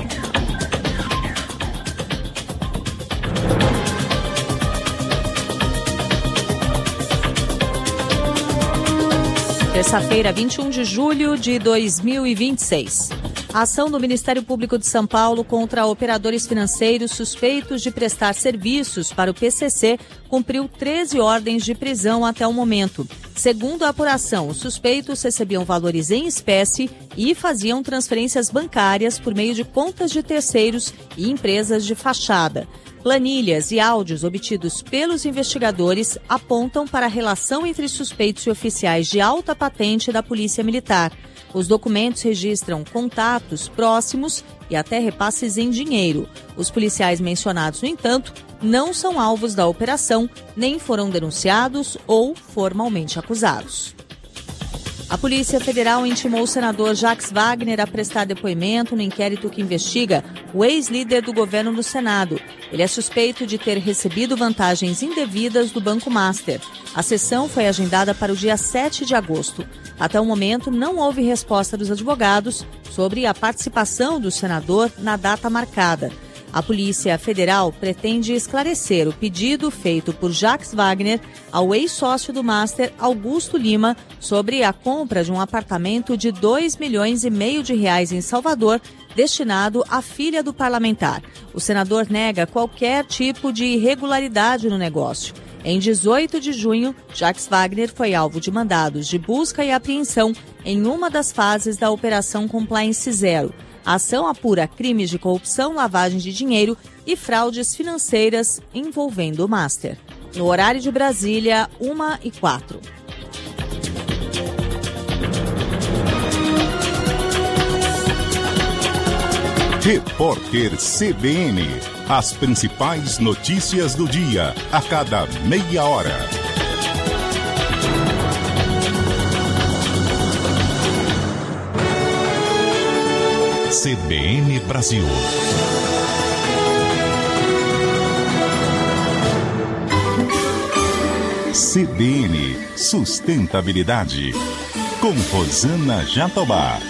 [SPEAKER 2] Terça-feira, vinte e um de julho de dois mil e vinte e seis. A ação do Ministério Público de São Paulo contra operadores financeiros suspeitos de prestar serviços para o P C C cumpriu treze ordens de prisão até o momento. Segundo a apuração, os suspeitos recebiam valores em espécie e faziam transferências bancárias por meio de contas de terceiros e empresas de fachada. Planilhas e áudios obtidos pelos investigadores apontam para a relação entre suspeitos e oficiais de alta patente da Polícia Militar. Os documentos registram contatos próximos e até repasses em dinheiro. Os policiais mencionados, no entanto,
[SPEAKER 25] não são alvos da operação, nem foram denunciados ou formalmente acusados. A Polícia Federal intimou o senador Jacques Wagner a prestar depoimento no inquérito que investiga o ex-líder do governo no Senado. Ele é suspeito de ter recebido vantagens indevidas do Banco Master. A sessão foi agendada para o dia sete de agosto. Até o momento, não houve resposta dos advogados sobre a participação do senador na data marcada. A Polícia Federal pretende esclarecer o pedido feito por Jacques Wagner ao ex-sócio do Master, Augusto Lima, sobre a compra de um apartamento de dois milhões e meio de reais em Salvador, destinado à filha do parlamentar. O senador nega qualquer tipo de irregularidade no negócio. Em dezoito de junho, Jacques Wagner foi alvo de mandados de busca e apreensão em uma das fases da Operação Compliance Zero. A ação apura crimes de corrupção, lavagem de dinheiro e fraudes financeiras envolvendo o Master. No horário de Brasília, uma e quatro.
[SPEAKER 4] Repórter C B N. As principais notícias do dia, a cada meia hora. C B N Brasil. C B N Sustentabilidade. Com Rosana Jatobá.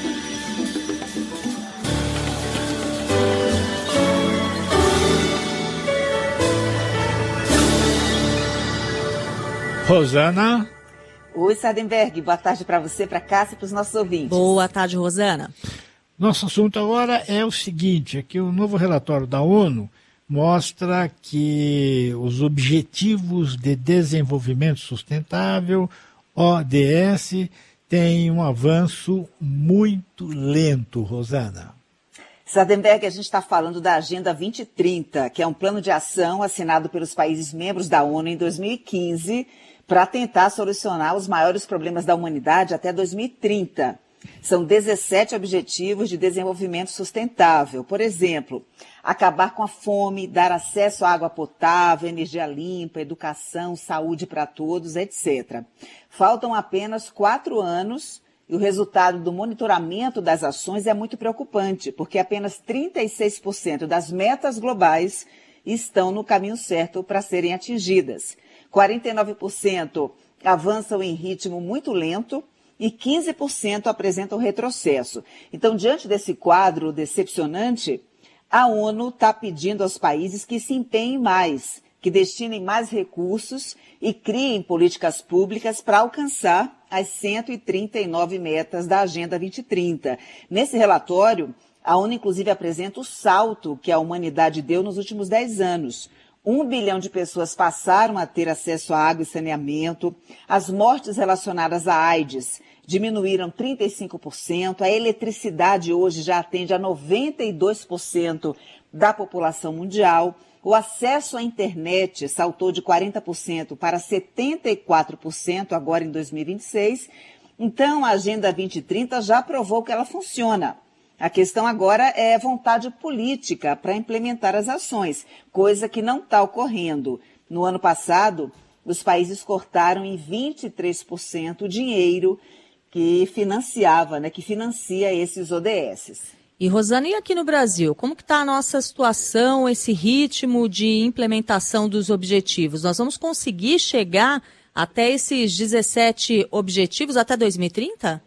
[SPEAKER 1] Rosana.
[SPEAKER 3] Oi, Sardenberg. Boa tarde para você, para Cássia e para os nossos ouvintes.
[SPEAKER 25] Boa tarde, Rosana.
[SPEAKER 1] Nosso assunto agora é o seguinte, é que o novo relatório da ONU mostra que os Objetivos de Desenvolvimento Sustentável, O D S, têm um avanço muito lento, Rosana.
[SPEAKER 3] Sardenberg, a gente está falando da Agenda vinte trinta, que é um plano de ação assinado pelos países membros da ONU em dois mil e quinze para tentar solucionar os maiores problemas da humanidade até dois mil e trinta. São dezessete objetivos de desenvolvimento sustentável. Por exemplo, acabar com a fome, dar acesso à água potável, energia limpa, educação, saúde para todos, etcétera. Faltam apenas quatro anos e o resultado do monitoramento das ações é muito preocupante, porque apenas trinta e seis por cento das metas globais estão no caminho certo para serem atingidas. quarenta e nove por cento avançam em ritmo muito lento e quinze por cento apresentam retrocesso. Então, diante desse quadro decepcionante, a ONU está pedindo aos países que se empenhem mais, que destinem mais recursos e criem políticas públicas para alcançar as cento e trinta e nove metas da Agenda vinte trinta. Nesse relatório, a ONU inclusive apresenta o salto que a humanidade deu nos últimos dez anos. Um bilhão de pessoas passaram a ter acesso à água e saneamento, as mortes relacionadas à AIDS diminuíram trinta e cinco por cento, a eletricidade hoje já atende a noventa e dois por cento da população mundial, o acesso à internet saltou de quarenta por cento para setenta e quatro por cento agora em dois mil e vinte e seis. Então, a Agenda vinte trinta já provou que ela funciona. A questão agora é vontade política para implementar as ações, coisa que não está ocorrendo. No ano passado, os países cortaram em vinte e três por cento o dinheiro que financiava, né, que financia esses O D S.
[SPEAKER 25] E, Rosana, e aqui no Brasil, como que está a nossa situação, esse ritmo de implementação dos objetivos? Nós vamos conseguir chegar até esses dezessete objetivos até dois mil e trinta?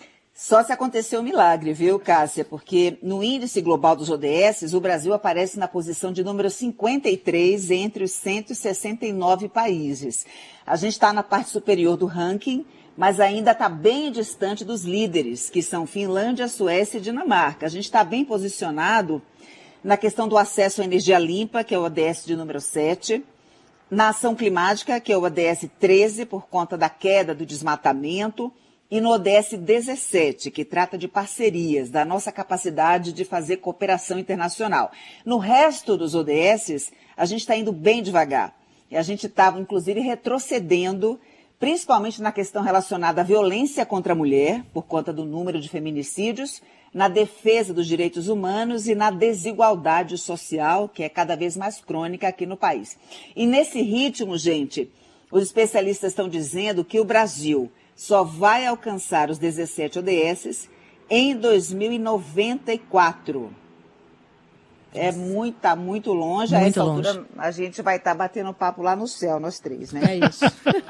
[SPEAKER 3] Só se acontecer um milagre, viu, Cássia? Porque no índice global dos O D S, o Brasil aparece na posição de número cinquenta e três entre os cento e sessenta e nove países. A gente está na parte superior do ranking, mas ainda está bem distante dos líderes, que são Finlândia, Suécia e Dinamarca. A gente está bem posicionado na questão do acesso à energia limpa, que é o O D S de número sete, na ação climática, que é o O D S treze, por conta da queda do desmatamento, e no O D S dezessete, que trata de parcerias, da nossa capacidade de fazer cooperação internacional. No resto dos O D S, a gente está indo bem devagar. E a gente estava, inclusive, retrocedendo principalmente na questão relacionada à violência contra a mulher, por conta do número de feminicídios, na defesa dos direitos humanos e na desigualdade social, que é cada vez mais crônica aqui no país. E nesse ritmo, gente, os especialistas estão dizendo que o Brasil só vai alcançar os dezessete O D S em dois mil e noventa e quatro. É muito, tá muito longe.
[SPEAKER 2] Muito
[SPEAKER 3] a essa
[SPEAKER 2] longe.
[SPEAKER 3] altura a gente vai estar tá batendo papo lá no céu, nós três, né?
[SPEAKER 2] É isso.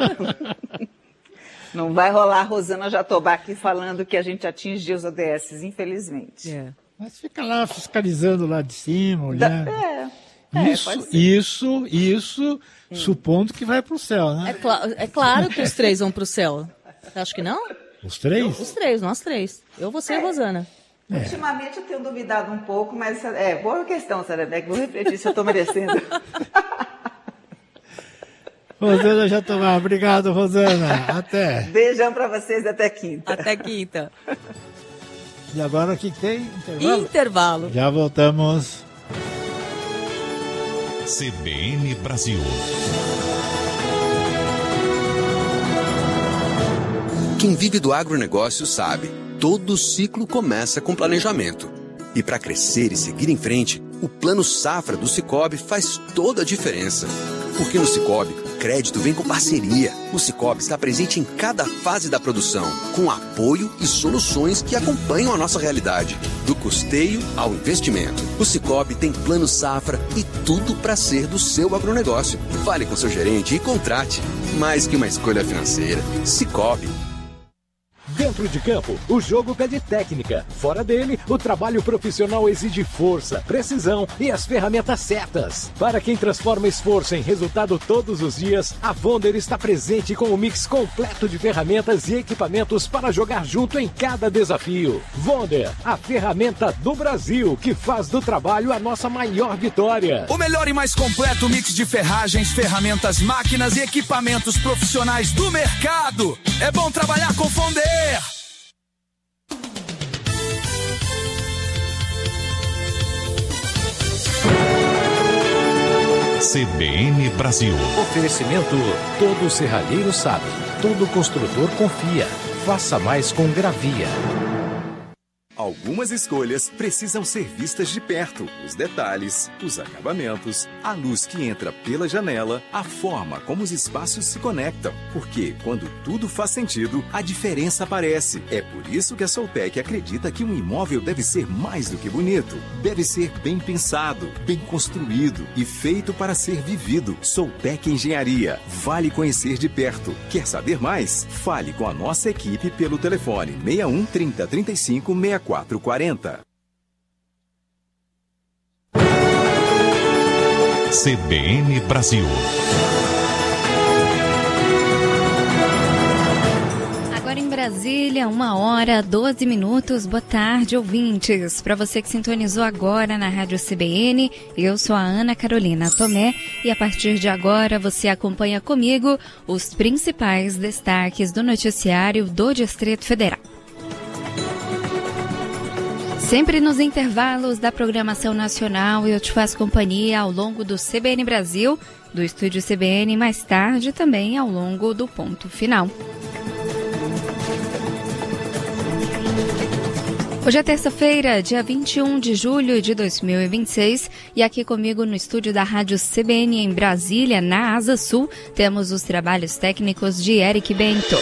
[SPEAKER 3] Não vai rolar a Rosana Jatobá aqui falando que a gente atingiu os O D S, infelizmente.
[SPEAKER 2] É.
[SPEAKER 1] Mas fica lá fiscalizando lá de cima, olhando.
[SPEAKER 3] É, é,
[SPEAKER 1] isso,
[SPEAKER 3] pode ser.
[SPEAKER 1] isso, isso,
[SPEAKER 2] Hum.
[SPEAKER 1] supondo que vai para o céu, né?
[SPEAKER 2] É, cla- é claro que os três vão pro céu. Você acha que não?
[SPEAKER 1] Os três?
[SPEAKER 2] Os três, nós três. Eu, você e a Rosana.
[SPEAKER 1] É.
[SPEAKER 3] Ultimamente eu tenho duvidado um pouco, mas é boa questão, Saradec. Vou refletir se eu estou merecendo.
[SPEAKER 1] Rosana Jatobá, obrigado, Rosana. Até.
[SPEAKER 3] Beijão para vocês, até quinta.
[SPEAKER 2] Até quinta.
[SPEAKER 1] E agora o que tem? Intervalo?
[SPEAKER 2] Intervalo.
[SPEAKER 1] Já voltamos.
[SPEAKER 4] C B N Brasil.
[SPEAKER 6] Quem vive do agronegócio sabe, todo ciclo começa com planejamento. E para crescer e seguir em frente, o Plano Safra do Sicoob faz toda a diferença. Porque no Sicoob, crédito vem com parceria. O Sicoob está presente em cada fase da produção, com apoio e soluções que acompanham a nossa realidade, do custeio ao investimento. O Sicoob tem Plano Safra e tudo para ser do seu agronegócio. Fale com seu gerente e contrate. Mais que uma escolha financeira, Sicoob.
[SPEAKER 10] Dentro de campo, o jogo pede técnica. Fora dele, o trabalho profissional exige força, precisão e as ferramentas certas. Para quem transforma esforço em resultado todos os dias, a Vonder está presente com um mix completo de ferramentas e equipamentos para jogar junto em cada desafio. Vonder, a ferramenta do Brasil que faz do trabalho a nossa maior vitória.
[SPEAKER 7] O melhor e mais completo mix de ferragens, ferramentas, máquinas e equipamentos profissionais do mercado. É bom trabalhar com Vonder.
[SPEAKER 4] C B N Brasil.
[SPEAKER 21] Oferecimento: todo serralheiro sabe, todo construtor confia. Faça mais com Gravia.
[SPEAKER 8] Algumas escolhas precisam ser vistas de perto. Os detalhes, os acabamentos, a luz que entra pela janela, a forma como os espaços se conectam. Porque quando tudo faz sentido, a diferença aparece. É por isso que a Soltec acredita que um imóvel deve ser mais do que bonito. Deve ser bem pensado, bem construído e feito para ser vivido. Soltec Engenharia. Vale conhecer de perto. Quer saber mais? Fale com a nossa equipe pelo telefone seis um, trinta, trinta e cinco, sessenta e quatro quarenta.
[SPEAKER 4] C B N Brasil.
[SPEAKER 9] Agora em Brasília, uma hora, doze minutos. Boa tarde, ouvintes. Para você que sintonizou agora na Rádio C B N, eu sou a Ana Carolina Tomé e a partir de agora você acompanha comigo os principais destaques do noticiário do Distrito Federal. Sempre nos intervalos da programação nacional, eu te faço companhia ao longo do C B N Brasil, do Estúdio C B N, mais tarde também ao longo do Ponto Final. Hoje é terça-feira, dia vinte e um de julho de dois mil e vinte e seis, e aqui comigo no estúdio da Rádio C B N em Brasília, na Asa Sul, temos os trabalhos técnicos de Eric Bento.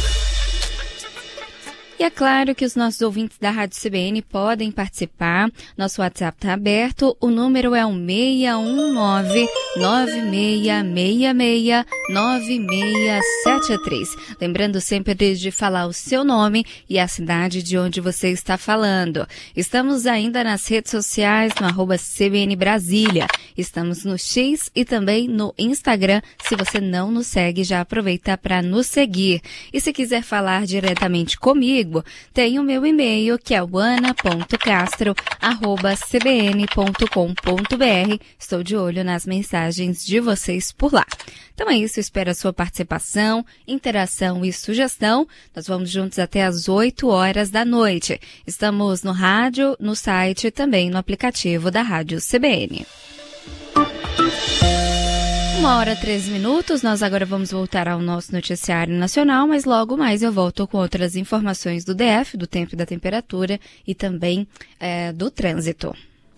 [SPEAKER 9] E é claro que os nossos ouvintes da Rádio C B N podem participar. Nosso WhatsApp está aberto. O número é o seis um nove, nove seis seis seis, nove seis sete três. Lembrando sempre de falar o seu nome e a cidade de onde você está falando. Estamos ainda nas redes sociais, no arroba C B N Brasília. Estamos no X e também no Instagram. Se você não nos segue, já aproveita para nos seguir. E se quiser falar diretamente comigo, tem o meu e-mail, que é o ana ponto castro arroba c b n ponto com ponto b r. Estou de olho nas mensagens de vocês por lá. Então é isso, espero a sua participação, interação e sugestão. Nós vamos juntos até às oito horas da noite. Estamos no rádio, no site e também no aplicativo da Rádio C B N. Uma hora e treze minutos, nós agora vamos voltar ao nosso noticiário nacional, mas logo mais eu volto com outras informações do D F, do tempo e da temperatura e também é, do trânsito.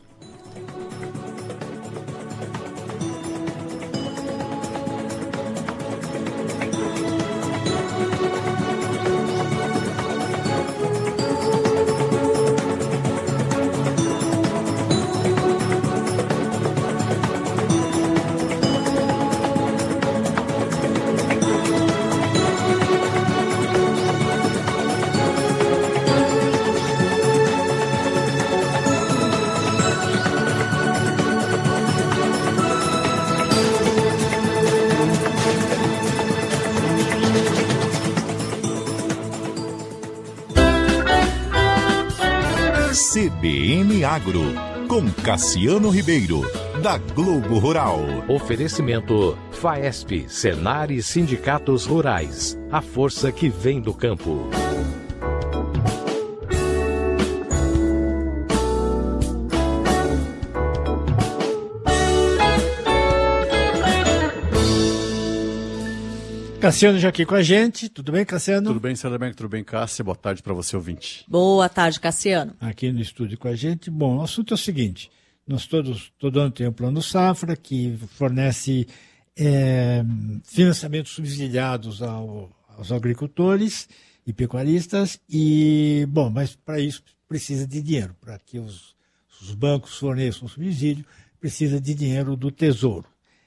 [SPEAKER 4] C B N Agro, com Cassiano Ribeiro, da Globo Rural.
[SPEAKER 10] Oferecimento Faesp, Senar e Sindicatos Rurais. A força que vem do campo.
[SPEAKER 1] Cassiano já aqui com a gente. Tudo bem, Cassiano?
[SPEAKER 5] Tudo bem, Sardenberg, tudo bem, Cássia? Boa tarde para você, ouvinte.
[SPEAKER 2] Boa tarde, Cassiano.
[SPEAKER 1] Aqui no estúdio com a gente. Bom, o assunto é o seguinte. Nós todos, todo ano tem o Plano Safra, que fornece é, financiamentos subsidiados ao, aos agricultores e pecuaristas. E, bom, mas para isso precisa de dinheiro. Para que os, os bancos forneçam subsídio, precisa de dinheiro do Tesouro.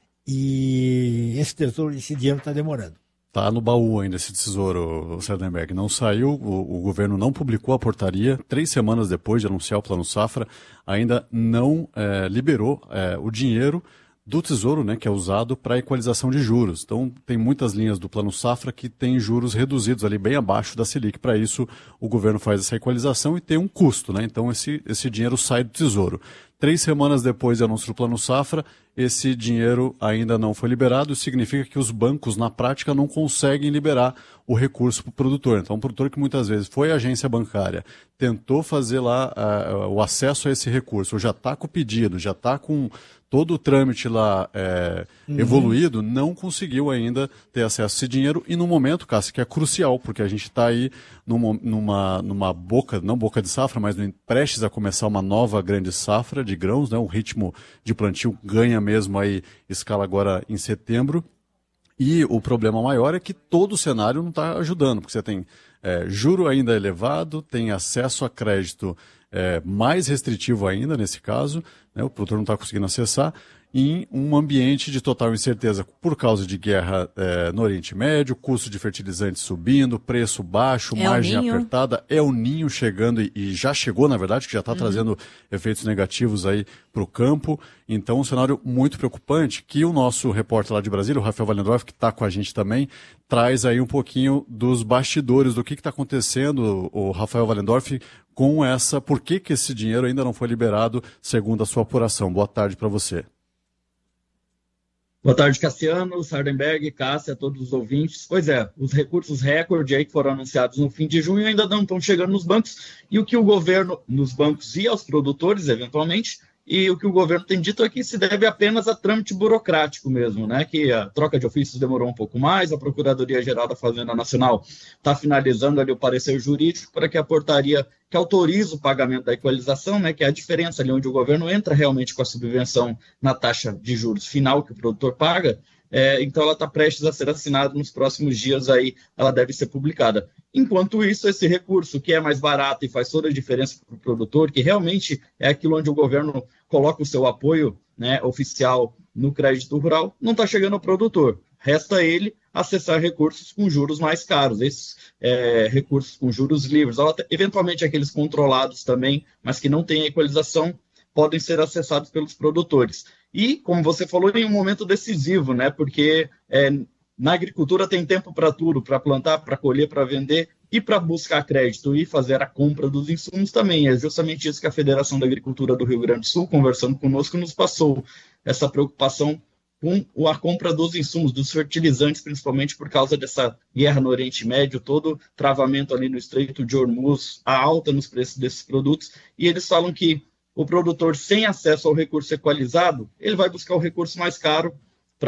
[SPEAKER 1] E esse tesouro, esse dinheiro está demorando.
[SPEAKER 5] Está no baú ainda esse tesouro, Sardenberg. Não saiu, o, o governo não publicou a portaria. Três semanas depois de anunciar o Plano Safra, ainda não é, liberou é, o dinheiro do Tesouro, né, que é usado para a equalização de juros. Então, tem muitas linhas do Plano Safra que têm juros reduzidos ali bem abaixo da Selic. Para isso, o governo faz essa equalização e tem um custo, né? Então, esse, esse dinheiro sai do Tesouro. Três semanas depois do anúncio do Plano Safra, esse dinheiro ainda não foi liberado. Isso significa que os bancos, na prática, não conseguem liberar o recurso para o produtor. Então, um produtor que muitas vezes foi à agência bancária, tentou fazer lá uh, o acesso a esse recurso, já está com o pedido, já está com todo o trâmite lá é, uhum. evoluído, não conseguiu ainda ter acesso a esse dinheiro. E no momento, Cássio, que é crucial, porque a gente está aí numa, numa, numa boca, não boca de safra, mas prestes a começar uma nova grande safra de grãos, né? O ritmo de plantio ganha mesmo aí escala agora em setembro. E o problema maior é que todo o cenário não está ajudando, porque você tem é, juro ainda elevado, tem acesso a crédito é, mais restritivo ainda nesse caso, né? O produtor não está conseguindo acessar, em um ambiente de total incerteza por causa de guerra é, no Oriente Médio, custo de fertilizantes subindo, preço baixo,
[SPEAKER 2] é
[SPEAKER 5] margem apertada, é o ninho chegando e, e já chegou, na verdade, que já está uhum. trazendo efeitos negativos aí para o campo. Então, um cenário muito preocupante que o nosso repórter lá de Brasília, o Rafael Wallendorf, que está com a gente também, traz aí um pouquinho dos bastidores, do que está acontecendo, o Rafael Wallendorf, com essa, por que que esse dinheiro ainda não foi liberado, segundo a sua apuração. Boa tarde para você.
[SPEAKER 11] Boa tarde, Cassiano, Sardenberg, Cássia, todos os ouvintes. Pois é, os recursos recorde aí que foram anunciados no fim de junho ainda não estão chegando nos bancos, e o que o governo, nos bancos e aos produtores, eventualmente, e o que o governo tem dito é que se deve apenas a trâmite burocrático mesmo, né? Que a troca de ofícios demorou um pouco mais, a Procuradoria-Geral da Fazenda Nacional está finalizando ali o parecer jurídico para que a portaria que autoriza o pagamento da equalização, né? Que é a diferença ali onde o governo entra realmente com a subvenção na taxa de juros final que o produtor paga. É, então ela está prestes a ser assinada nos próximos dias, aí ela deve ser publicada. Enquanto isso, esse recurso que é mais barato e faz toda a diferença para o produtor, que realmente é aquilo onde o governo coloca o seu apoio, né, oficial no crédito rural, não está chegando ao produtor. Resta ele acessar recursos com juros mais caros, esses é, recursos com juros livres, eventualmente aqueles controlados também, mas que não têm equalização, podem ser acessados pelos produtores. E, como você falou, em um momento decisivo, né? Porque é, na agricultura tem tempo para tudo, para plantar, para colher, para vender e para buscar crédito e fazer a compra dos insumos também. É justamente isso que a Federação da Agricultura do Rio Grande do Sul, conversando conosco, nos passou, essa preocupação com a compra dos insumos, dos fertilizantes, principalmente por causa dessa guerra no Oriente Médio, todo travamento ali no Estreito de Hormuz, a alta nos preços desses produtos, e eles falam que o produtor sem acesso ao recurso equalizado, ele vai buscar o recurso mais caro para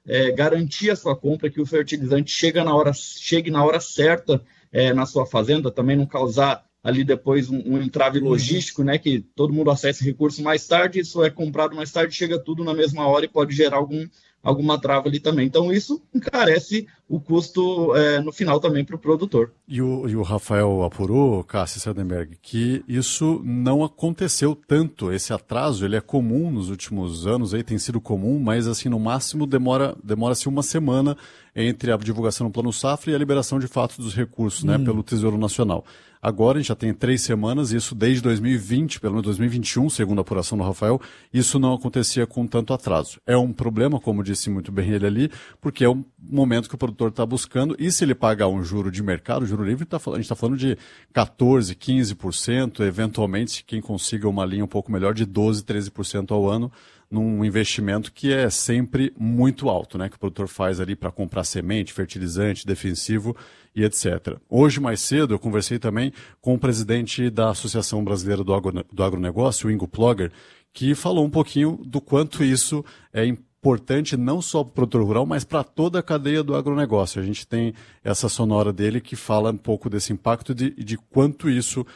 [SPEAKER 11] é, garantir a sua compra, que o fertilizante chega na hora, chegue na hora certa é, na sua fazenda, também não causar ali depois um, um entrave logístico, né, que todo mundo acesse recurso mais tarde, isso é comprado mais tarde, chega tudo na mesma hora e pode gerar algum, alguma trava ali também. Então isso encarece o custo é, no final também para o produtor.
[SPEAKER 5] E o, e o Rafael apurou, Cássio Sardenberg, que isso não aconteceu tanto, esse atraso, ele é comum nos últimos anos, aí tem sido comum, mas assim, no máximo demora, demora-se uma semana entre a divulgação do Plano Safra e a liberação de fato dos recursos, hum. né, pelo Tesouro Nacional. Agora a gente já tem três semanas, isso desde dois mil e vinte, pelo menos dois mil e vinte e um, segundo a apuração do Rafael, isso não acontecia com tanto atraso. É um problema, como disse muito bem ele ali, porque é um momento que o produtor está buscando, e se ele pagar um juro de mercado, juro livre, tá, a gente está falando de quatorze, quinze por cento, eventualmente quem consiga uma linha um pouco melhor de doze, treze por cento ao ano, num investimento que é sempre muito alto, né, que o produtor faz ali para comprar semente, fertilizante, defensivo e etcétera. Hoje, mais cedo, eu conversei também com o presidente da Associação Brasileira do, Agro, do Agronegócio, o Ingo Plogger, que falou um pouquinho do quanto isso é importante não só para o produtor rural, mas para toda a cadeia do agronegócio. A gente tem essa sonora dele que fala um pouco desse impacto e de, de quanto isso